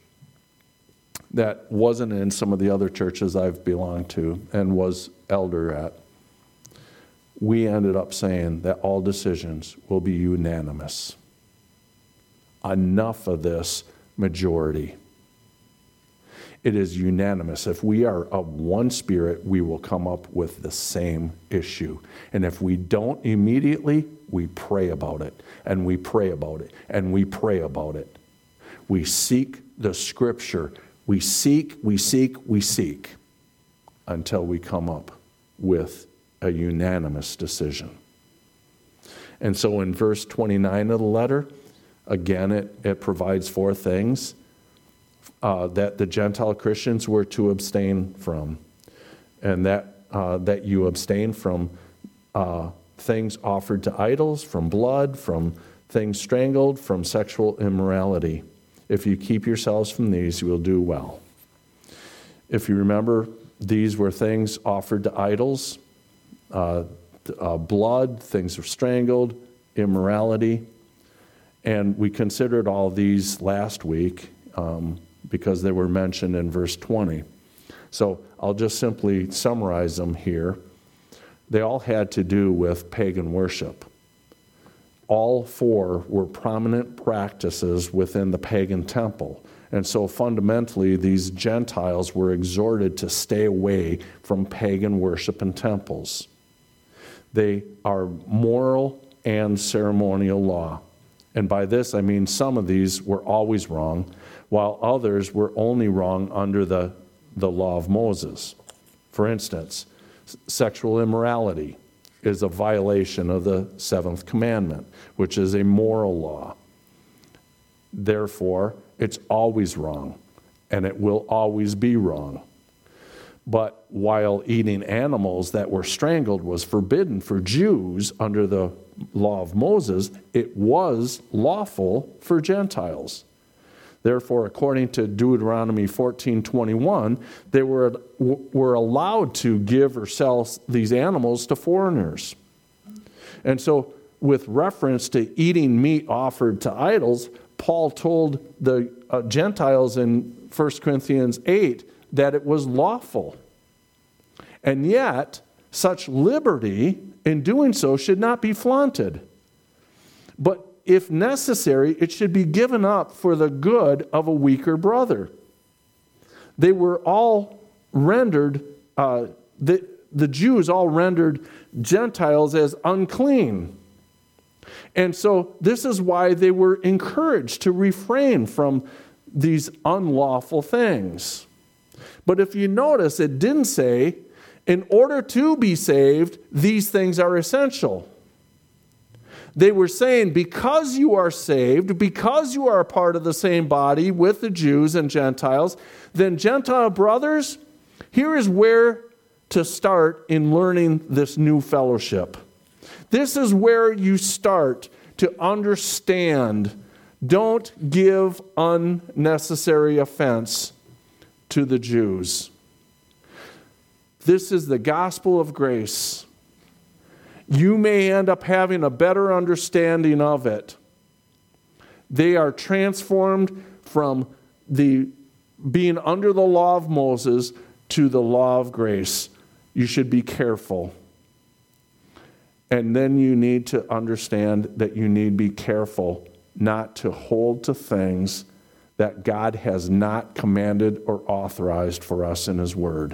that wasn't in some of the other churches I've belonged to and was elder at. We ended up saying that all decisions will be unanimous. Enough of this majority. It is unanimous. If we are of one spirit, we will come up with the same issue. And if we don't immediately, we pray about it, and we pray about it, and we pray about it. We seek the Scripture. We seek, we seek, we seek until we come up with a unanimous decision. And so in verse twenty-nine of the letter, again, it, it provides four things uh, that the Gentile Christians were to abstain from. And that, uh, that you abstain from uh, things offered to idols, from blood, from things strangled, from sexual immorality. If you keep yourselves from these, you will do well. If you remember, these were things offered to idols, uh, uh, blood, things were strangled, immorality. And we considered all these last week um, because they were mentioned in verse twenty. So I'll just simply summarize them here. They all had to do with pagan worship. All four were prominent practices within the pagan temple. And so fundamentally, these Gentiles were exhorted to stay away from pagan worship in temples. They are moral and ceremonial law. And by this, I mean some of these were always wrong, while others were only wrong under the, the law of Moses. For instance, sexual immorality is a violation of the seventh commandment, which is a moral law. Therefore, it's always wrong, and it will always be wrong. But while eating animals that were strangled was forbidden for Jews under the law of Moses, it was lawful for Gentiles. Therefore, according to Deuteronomy fourteen twenty-one, they were, were allowed to give or sell these animals to foreigners. And so, with reference to eating meat offered to idols, Paul told the uh, Gentiles in First Corinthians eight that it was lawful. And yet, such liberty in doing so should not be flaunted. But if necessary, it should be given up for the good of a weaker brother. They were all rendered, uh, the, the Jews all rendered Gentiles as unclean. And so this is why they were encouraged to refrain from these unlawful things. But if you notice, it didn't say, in order to be saved, these things are essential. They were saying, because you are saved, because you are a part of the same body with the Jews and Gentiles, then Gentile brothers, here is where to start in learning this new fellowship. This is where you start to understand. Don't give unnecessary offense to the Jews. This is the gospel of grace. You may end up having a better understanding of it. They are transformed from the being under the law of Moses to the law of grace. You should be careful. And then you need to understand that you need to be careful not to hold to things that God has not commanded or authorized for us in His Word.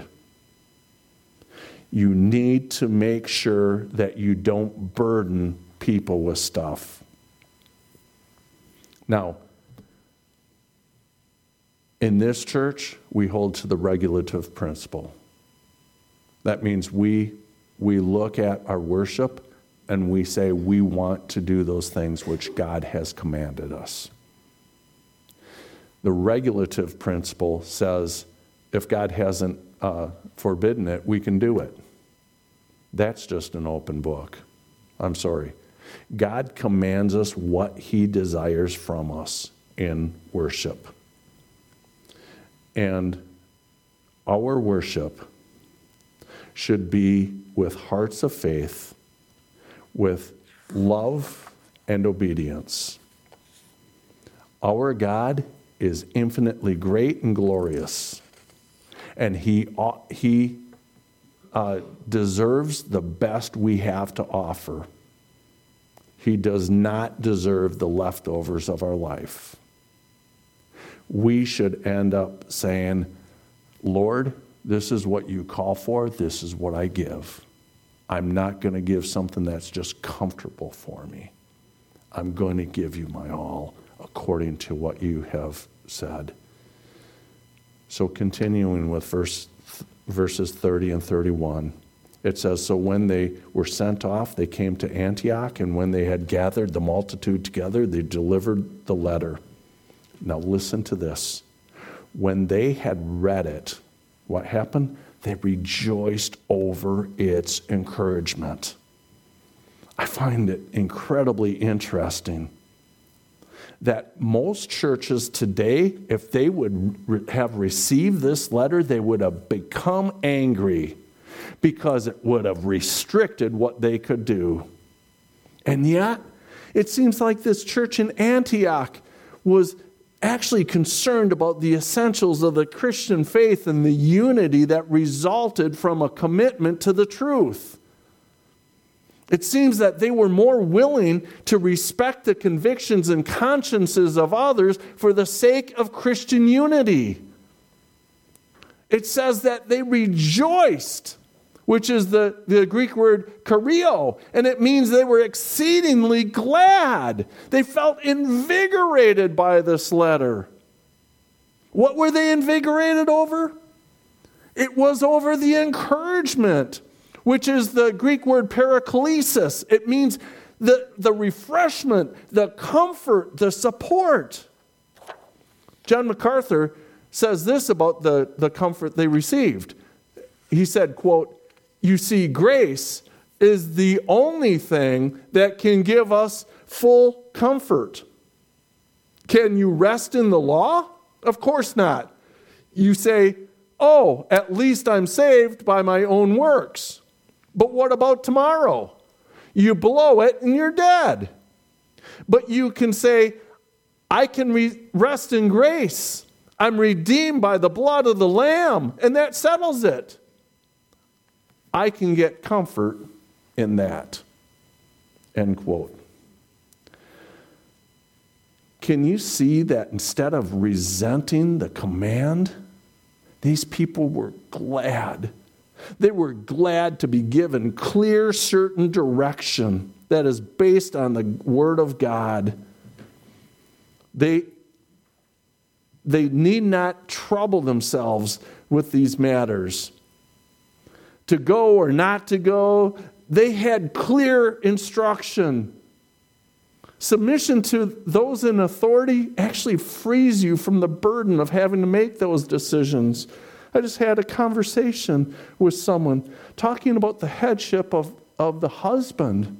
You need to make sure that you don't burden people with stuff. Now, in this church, we hold to the regulative principle. That means we we look at our worship and we say we want to do those things which God has commanded us. The regulative principle says if God hasn't uh, forbidden it, we can do it. That's just an open book. I'm sorry. God commands us what He desires from us in worship. And our worship should be with hearts of faith, with love and obedience. Our God is infinitely great and glorious, and He He uh, deserves the best we have to offer. He does not deserve the leftovers of our life. We should end up saying, Lord, this is what you call for, this is what I give. I'm not going to give something that's just comfortable for me. I'm going to give you my all according to what you have said. So continuing with verse, verses thirty and thirty-one, it says, so when they were sent off, they came to Antioch, and when they had gathered the multitude together, they delivered the letter. Now listen to this. When they had read it, what happened? They rejoiced over its encouragement. I find it incredibly interesting that most churches today, if they would re- have received this letter, they would have become angry because it would have restricted what they could do. And yet, it seems like this church in Antioch was actually concerned about the essentials of the Christian faith and the unity that resulted from a commitment to the truth. It seems that they were more willing to respect the convictions and consciences of others for the sake of Christian unity. It says that they rejoiced, which is the, the Greek word kario, and it means they were exceedingly glad. They felt invigorated by this letter. What were they invigorated over? It was over the encouragement, which is the Greek word paraklesis. It means the, the refreshment, the comfort, the support. John MacArthur says this about the, the comfort they received. He said, quote, you see, grace is the only thing that can give us full comfort. Can you rest in the law? Of course not. You say, oh, at least I'm saved by my own works. But what about tomorrow? You blow it and you're dead. But you can say, I can re- rest in grace. I'm redeemed by the blood of the Lamb, and that settles it. I can get comfort in that. End quote. Can you see that instead of resenting the command, these people were glad. They were glad to be given clear, certain direction that is based on the Word of God. They, they need not trouble themselves with these matters. To go or not to go, they had clear instruction. Submission to those in authority actually frees you from the burden of having to make those decisions. I just had a conversation with someone talking about the headship of, of the husband.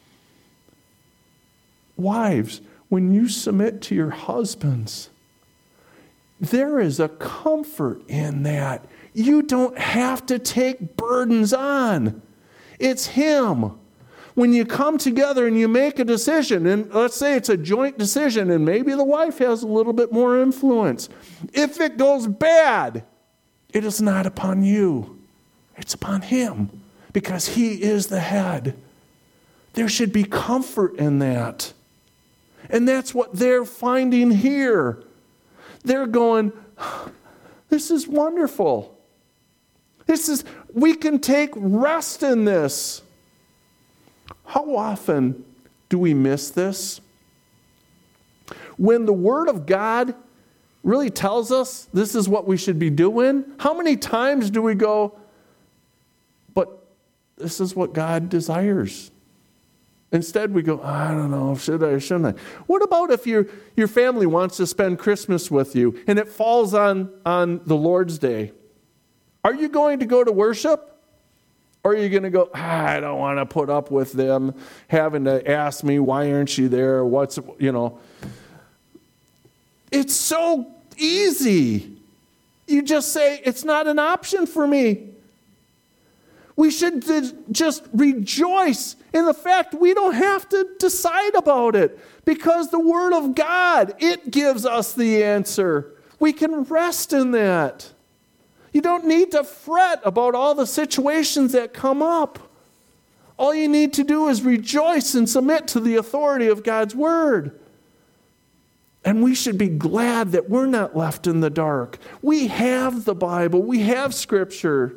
Wives, when you submit to your husbands, there is a comfort in that. You don't have to take burdens on. It's him. When you come together and you make a decision, and let's say it's a joint decision, and maybe the wife has a little bit more influence. If it goes bad, it is not upon you. It's upon him, because he is the head. There should be comfort in that. And that's what they're finding here. They're going, this is wonderful. This is, we can take rest in this. How often do we miss this? When the Word of God really tells us this is what we should be doing, how many times do we go, but this is what God desires? Instead, we go, I don't know, should I or shouldn't I? What about if your, your family wants to spend Christmas with you and it falls on, on the Lord's Day? Are you going to go to worship? Or are you going to go, ah, I don't want to put up with them having to ask me, why aren't you there? What's, you know. It's so easy. You just say, it's not an option for me. We should just rejoice in the fact we don't have to decide about it, because the Word of God, it gives us the answer. We can rest in that. You don't need to fret about all the situations that come up. All you need to do is rejoice and submit to the authority of God's Word. And we should be glad that we're not left in the dark. We have the Bible. We have Scripture.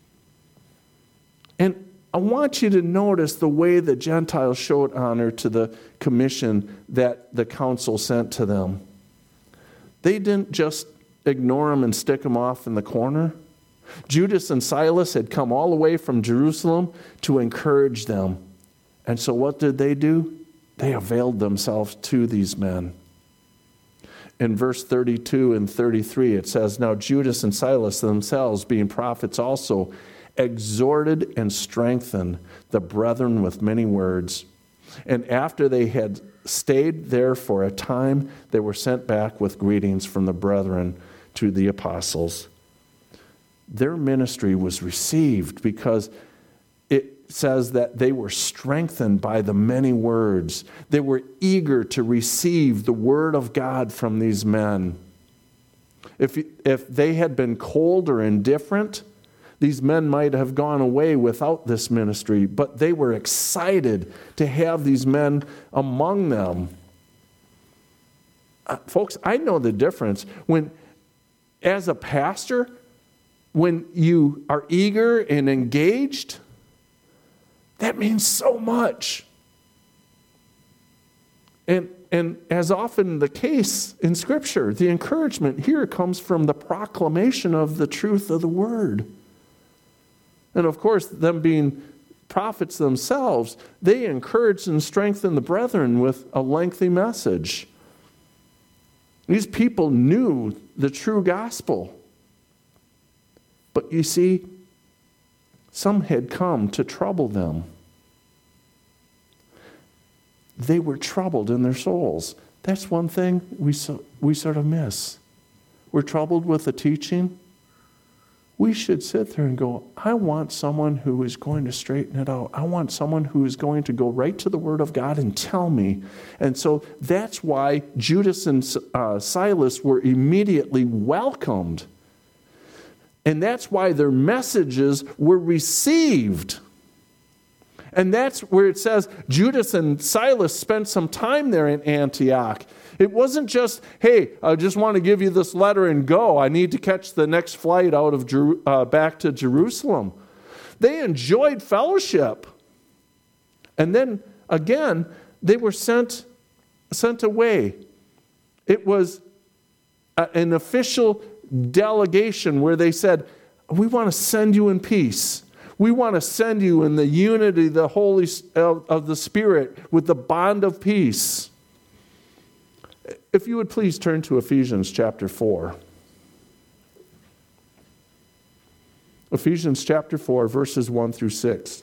And I want you to notice the way the Gentiles showed honor to the commission that the council sent to them. They didn't just ignore them and stick them off in the corner. Judas and Silas had come all the way from Jerusalem to encourage them. And so what did they do? They availed themselves to these men. In verse thirty-two and thirty-three, it says, Now Judas and Silas themselves, being prophets also, exhorted and strengthened the brethren with many words. And after they had stayed there for a time, they were sent back with greetings from the brethren to the apostles. Their ministry was received because it says that they were strengthened by the many words. They were eager to receive the Word of God from these men. If, if they had been cold or indifferent, these men might have gone away without this ministry, but they were excited to have these men among them. Uh, folks, I know the difference. When, as a pastor, when you are eager and engaged, that means so much. And, and as often the case in Scripture, the encouragement here comes from the proclamation of the truth of the Word. And of course, them being prophets themselves, they encouraged and strengthened the brethren with a lengthy message. These people knew the true gospel. But you see, some had come to trouble them. They were troubled in their souls. That's one thing we so, we sort of miss. We're troubled with the teaching. we should sit there and go, I want someone who is going to straighten it out. I want someone who is going to go right to the Word of God and tell me. And so that's why Judas and uh, Silas were immediately welcomed. And that's why their messages were received. And that's where it says Judas and Silas spent some time there in Antioch. It wasn't just, hey, I just want to give you this letter and go. I need to catch the next flight out of Jer- uh, back to Jerusalem. They enjoyed fellowship. And then, again, they were sent, sent away. It was a, an official delegation where they said, we want to send you in peace. We want to send you in the unity, the Holy of, of the Spirit, with the bond of peace. If you would please turn to Ephesians chapter four. Ephesians chapter four, verses one through six.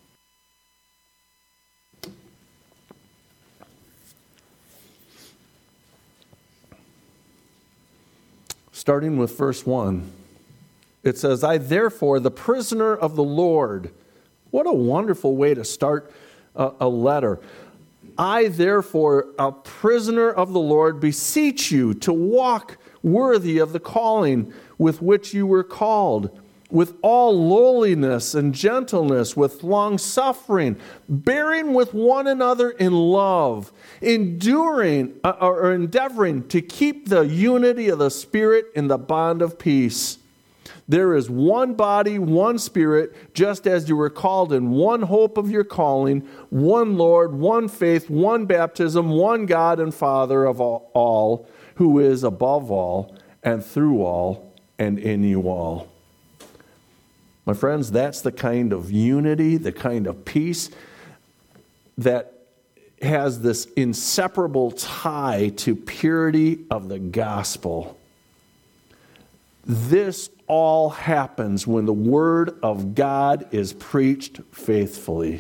Starting with verse one. It says, I therefore, the prisoner of the Lord. What a wonderful way to start a, a letter. I therefore, a prisoner of the Lord, beseech you to walk worthy of the calling with which you were called, with all lowliness and gentleness, with long suffering, bearing with one another in love, enduring uh, or endeavoring to keep the unity of the Spirit in the bond of peace. There is one body, one Spirit, just as you were called in one hope of your calling, one Lord, one faith, one baptism, one God and Father of all, all, who is above all, and through all, and in you all. My friends, that's the kind of unity, the kind of peace that has this inseparable tie to purity of the gospel. This all happens when the Word of God is preached faithfully.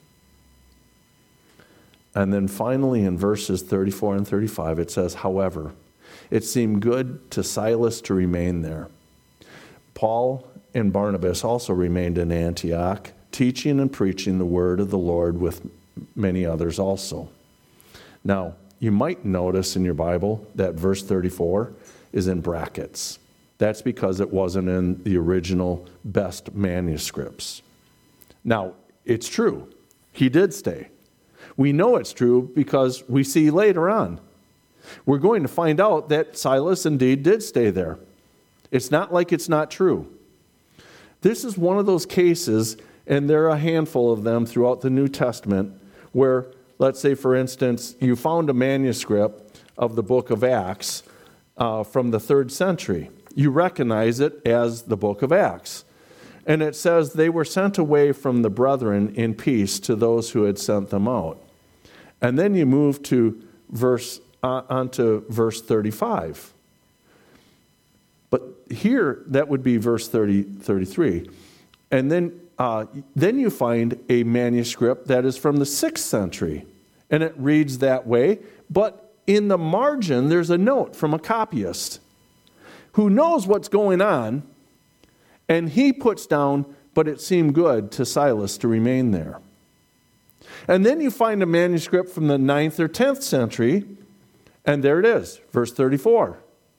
And then finally in verses thirty-four and thirty-five it says, however, it seemed good to Silas to remain there. Paul and Barnabas also remained in Antioch, teaching and preaching the word of the Lord with many others also. Now, you might notice in your Bible that verse thirty-four is in brackets. That's because it wasn't in the original best manuscripts. Now, it's true. He did stay. We know it's true because we see later on. We're going to find out that Silas indeed did stay there. It's not like it's not true. This is one of those cases, and there are a handful of them throughout the New Testament, where, let's say, for instance, you found a manuscript of the book of Acts uh, from the third century. You recognize it as the book of Acts. And it says they were sent away from the brethren in peace to those who had sent them out. And then you move to verse uh, onto verse thirty-five. But here, that would be verse thirty, thirty-three. And then, uh, then you find a manuscript that is from the sixth century. And it reads that way. But in the margin, there's a note from a copyist who knows what's going on, and he puts down, but it seemed good to Silas to remain there. And then you find a manuscript from the ninth or tenth century, and there it is, verse thirty-four.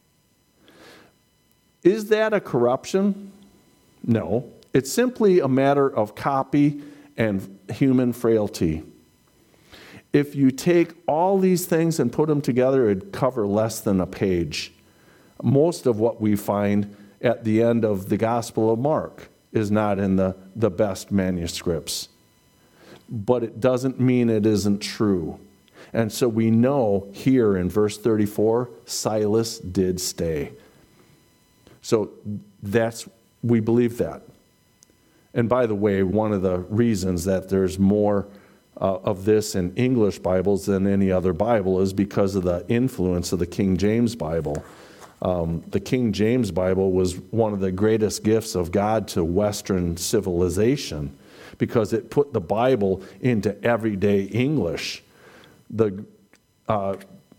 Is that a corruption? No. It's simply a matter of copy and human frailty. If you take all these things and put them together, it'd cover less than a page. Most of what we find at the end of the Gospel of Mark is not in the, the best manuscripts. But it doesn't mean it isn't true. And so we know here in verse thirty-four, Silas did stay. So that's, we believe that. And by the way, one of the reasons that there's more uh, of this in English Bibles than any other Bible is because of the influence of the King James Bible. Um, the King James Bible was one of the greatest gifts of God to Western civilization because it put the Bible into everyday English. The uh,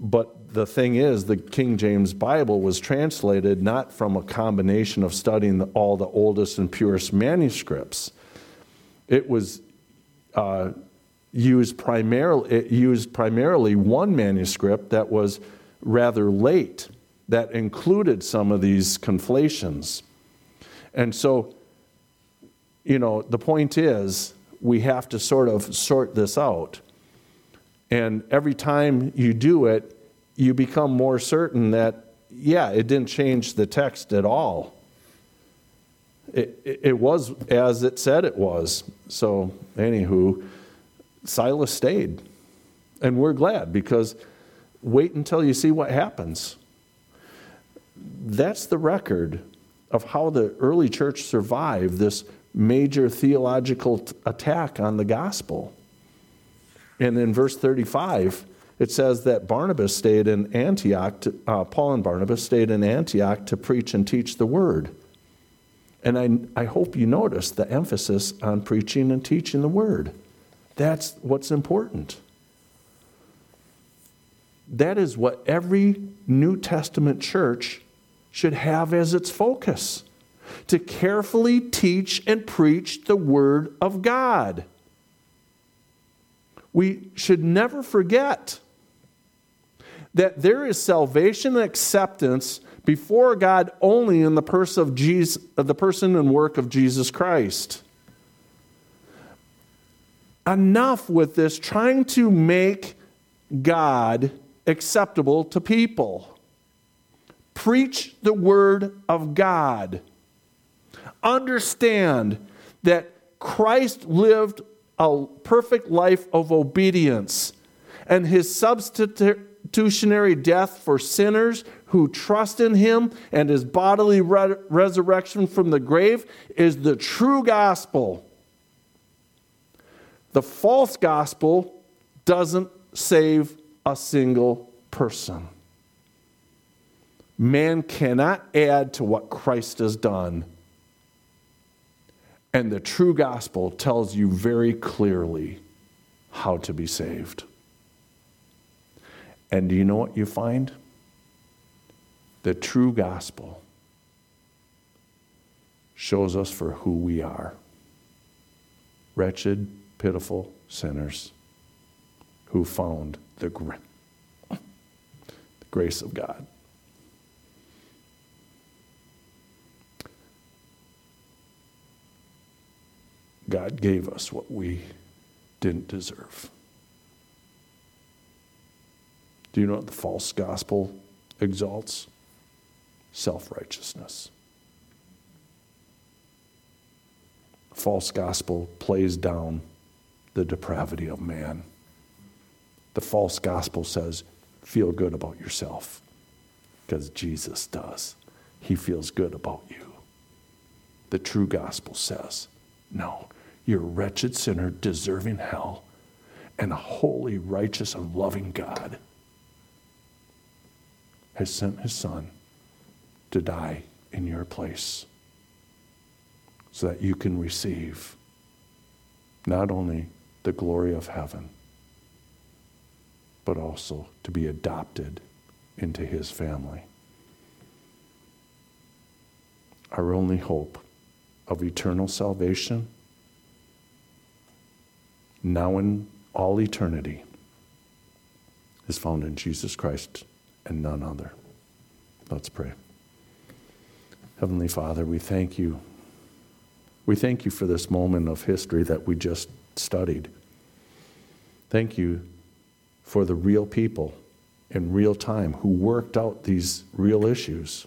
But the thing is, the King James Bible was translated not from a combination of studying the, all the oldest and purest manuscripts. It was uh, used primarily, it used primarily one manuscript that was rather late, that included some of these conflations. And so, you know, the point is, we have to sort of sort this out. And every time you do it, you become more certain that, yeah, it didn't change the text at all. It, it, it was as it said it was. So, anywho, Silas stayed. And we're glad, because wait until you see what happens. That's the record of how the early church survived this major theological t- attack on the gospel. And in verse thirty-five, it says that Barnabas stayed in Antioch, to, uh, Paul and Barnabas stayed in Antioch to preach and teach the word. And I, I hope you notice the emphasis on preaching and teaching the word. That's what's important. That is what every New Testament church should have as its focus, to carefully teach and preach the Word of God. We should never forget that there is salvation and acceptance before God only in the person of Jesus, the person and work of Jesus Christ. Enough with this trying to make God acceptable to people. Preach the Word of God. Understand that Christ lived a perfect life of obedience, and his substitutionary death for sinners who trust in him and his bodily re- resurrection from the grave is the true gospel. The false gospel doesn't save a single person. Man cannot add to what Christ has done. And the true gospel tells you very clearly how to be saved. And do you know what you find? The true gospel shows us for who we are. Wretched, pitiful sinners who found the, gra- the grace of God. God gave us what we didn't deserve. Do you know what the false gospel exalts? Self-righteousness. The false gospel plays down the depravity of man. The false gospel says, feel good about yourself, because Jesus does. He feels good about you. The true gospel says, no, you're a wretched sinner deserving hell, and a holy, righteous, and loving God has sent his Son to die in your place so that you can receive not only the glory of heaven, but also to be adopted into his family. Our only hope of eternal salvation, now in all eternity, is found in Jesus Christ and none other. Let's pray. Heavenly Father, we thank you. We thank you for this moment of history that we just studied. Thank you for the real people in real time who worked out these real issues.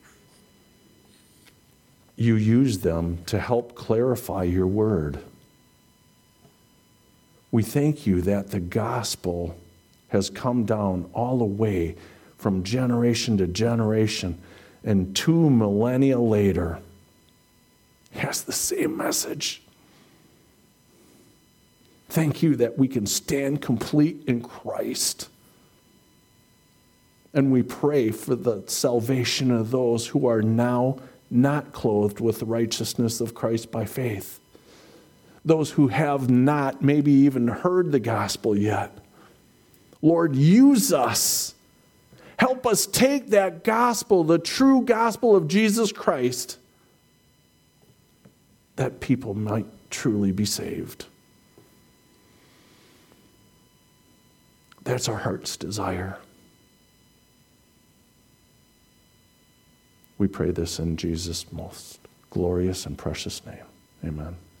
You used them to help clarify your word. We thank you that the gospel has come down all the way from generation to generation, and two millennia later has the same message. Thank you that we can stand complete in Christ. And we pray for the salvation of those who are now not clothed with the righteousness of Christ by faith. Those who have not maybe even heard the gospel yet. Lord, use us Help us take that gospel, the true gospel of Jesus Christ, that people might truly be saved. That's our heart's desire. We pray this in Jesus' most glorious and precious name. Amen.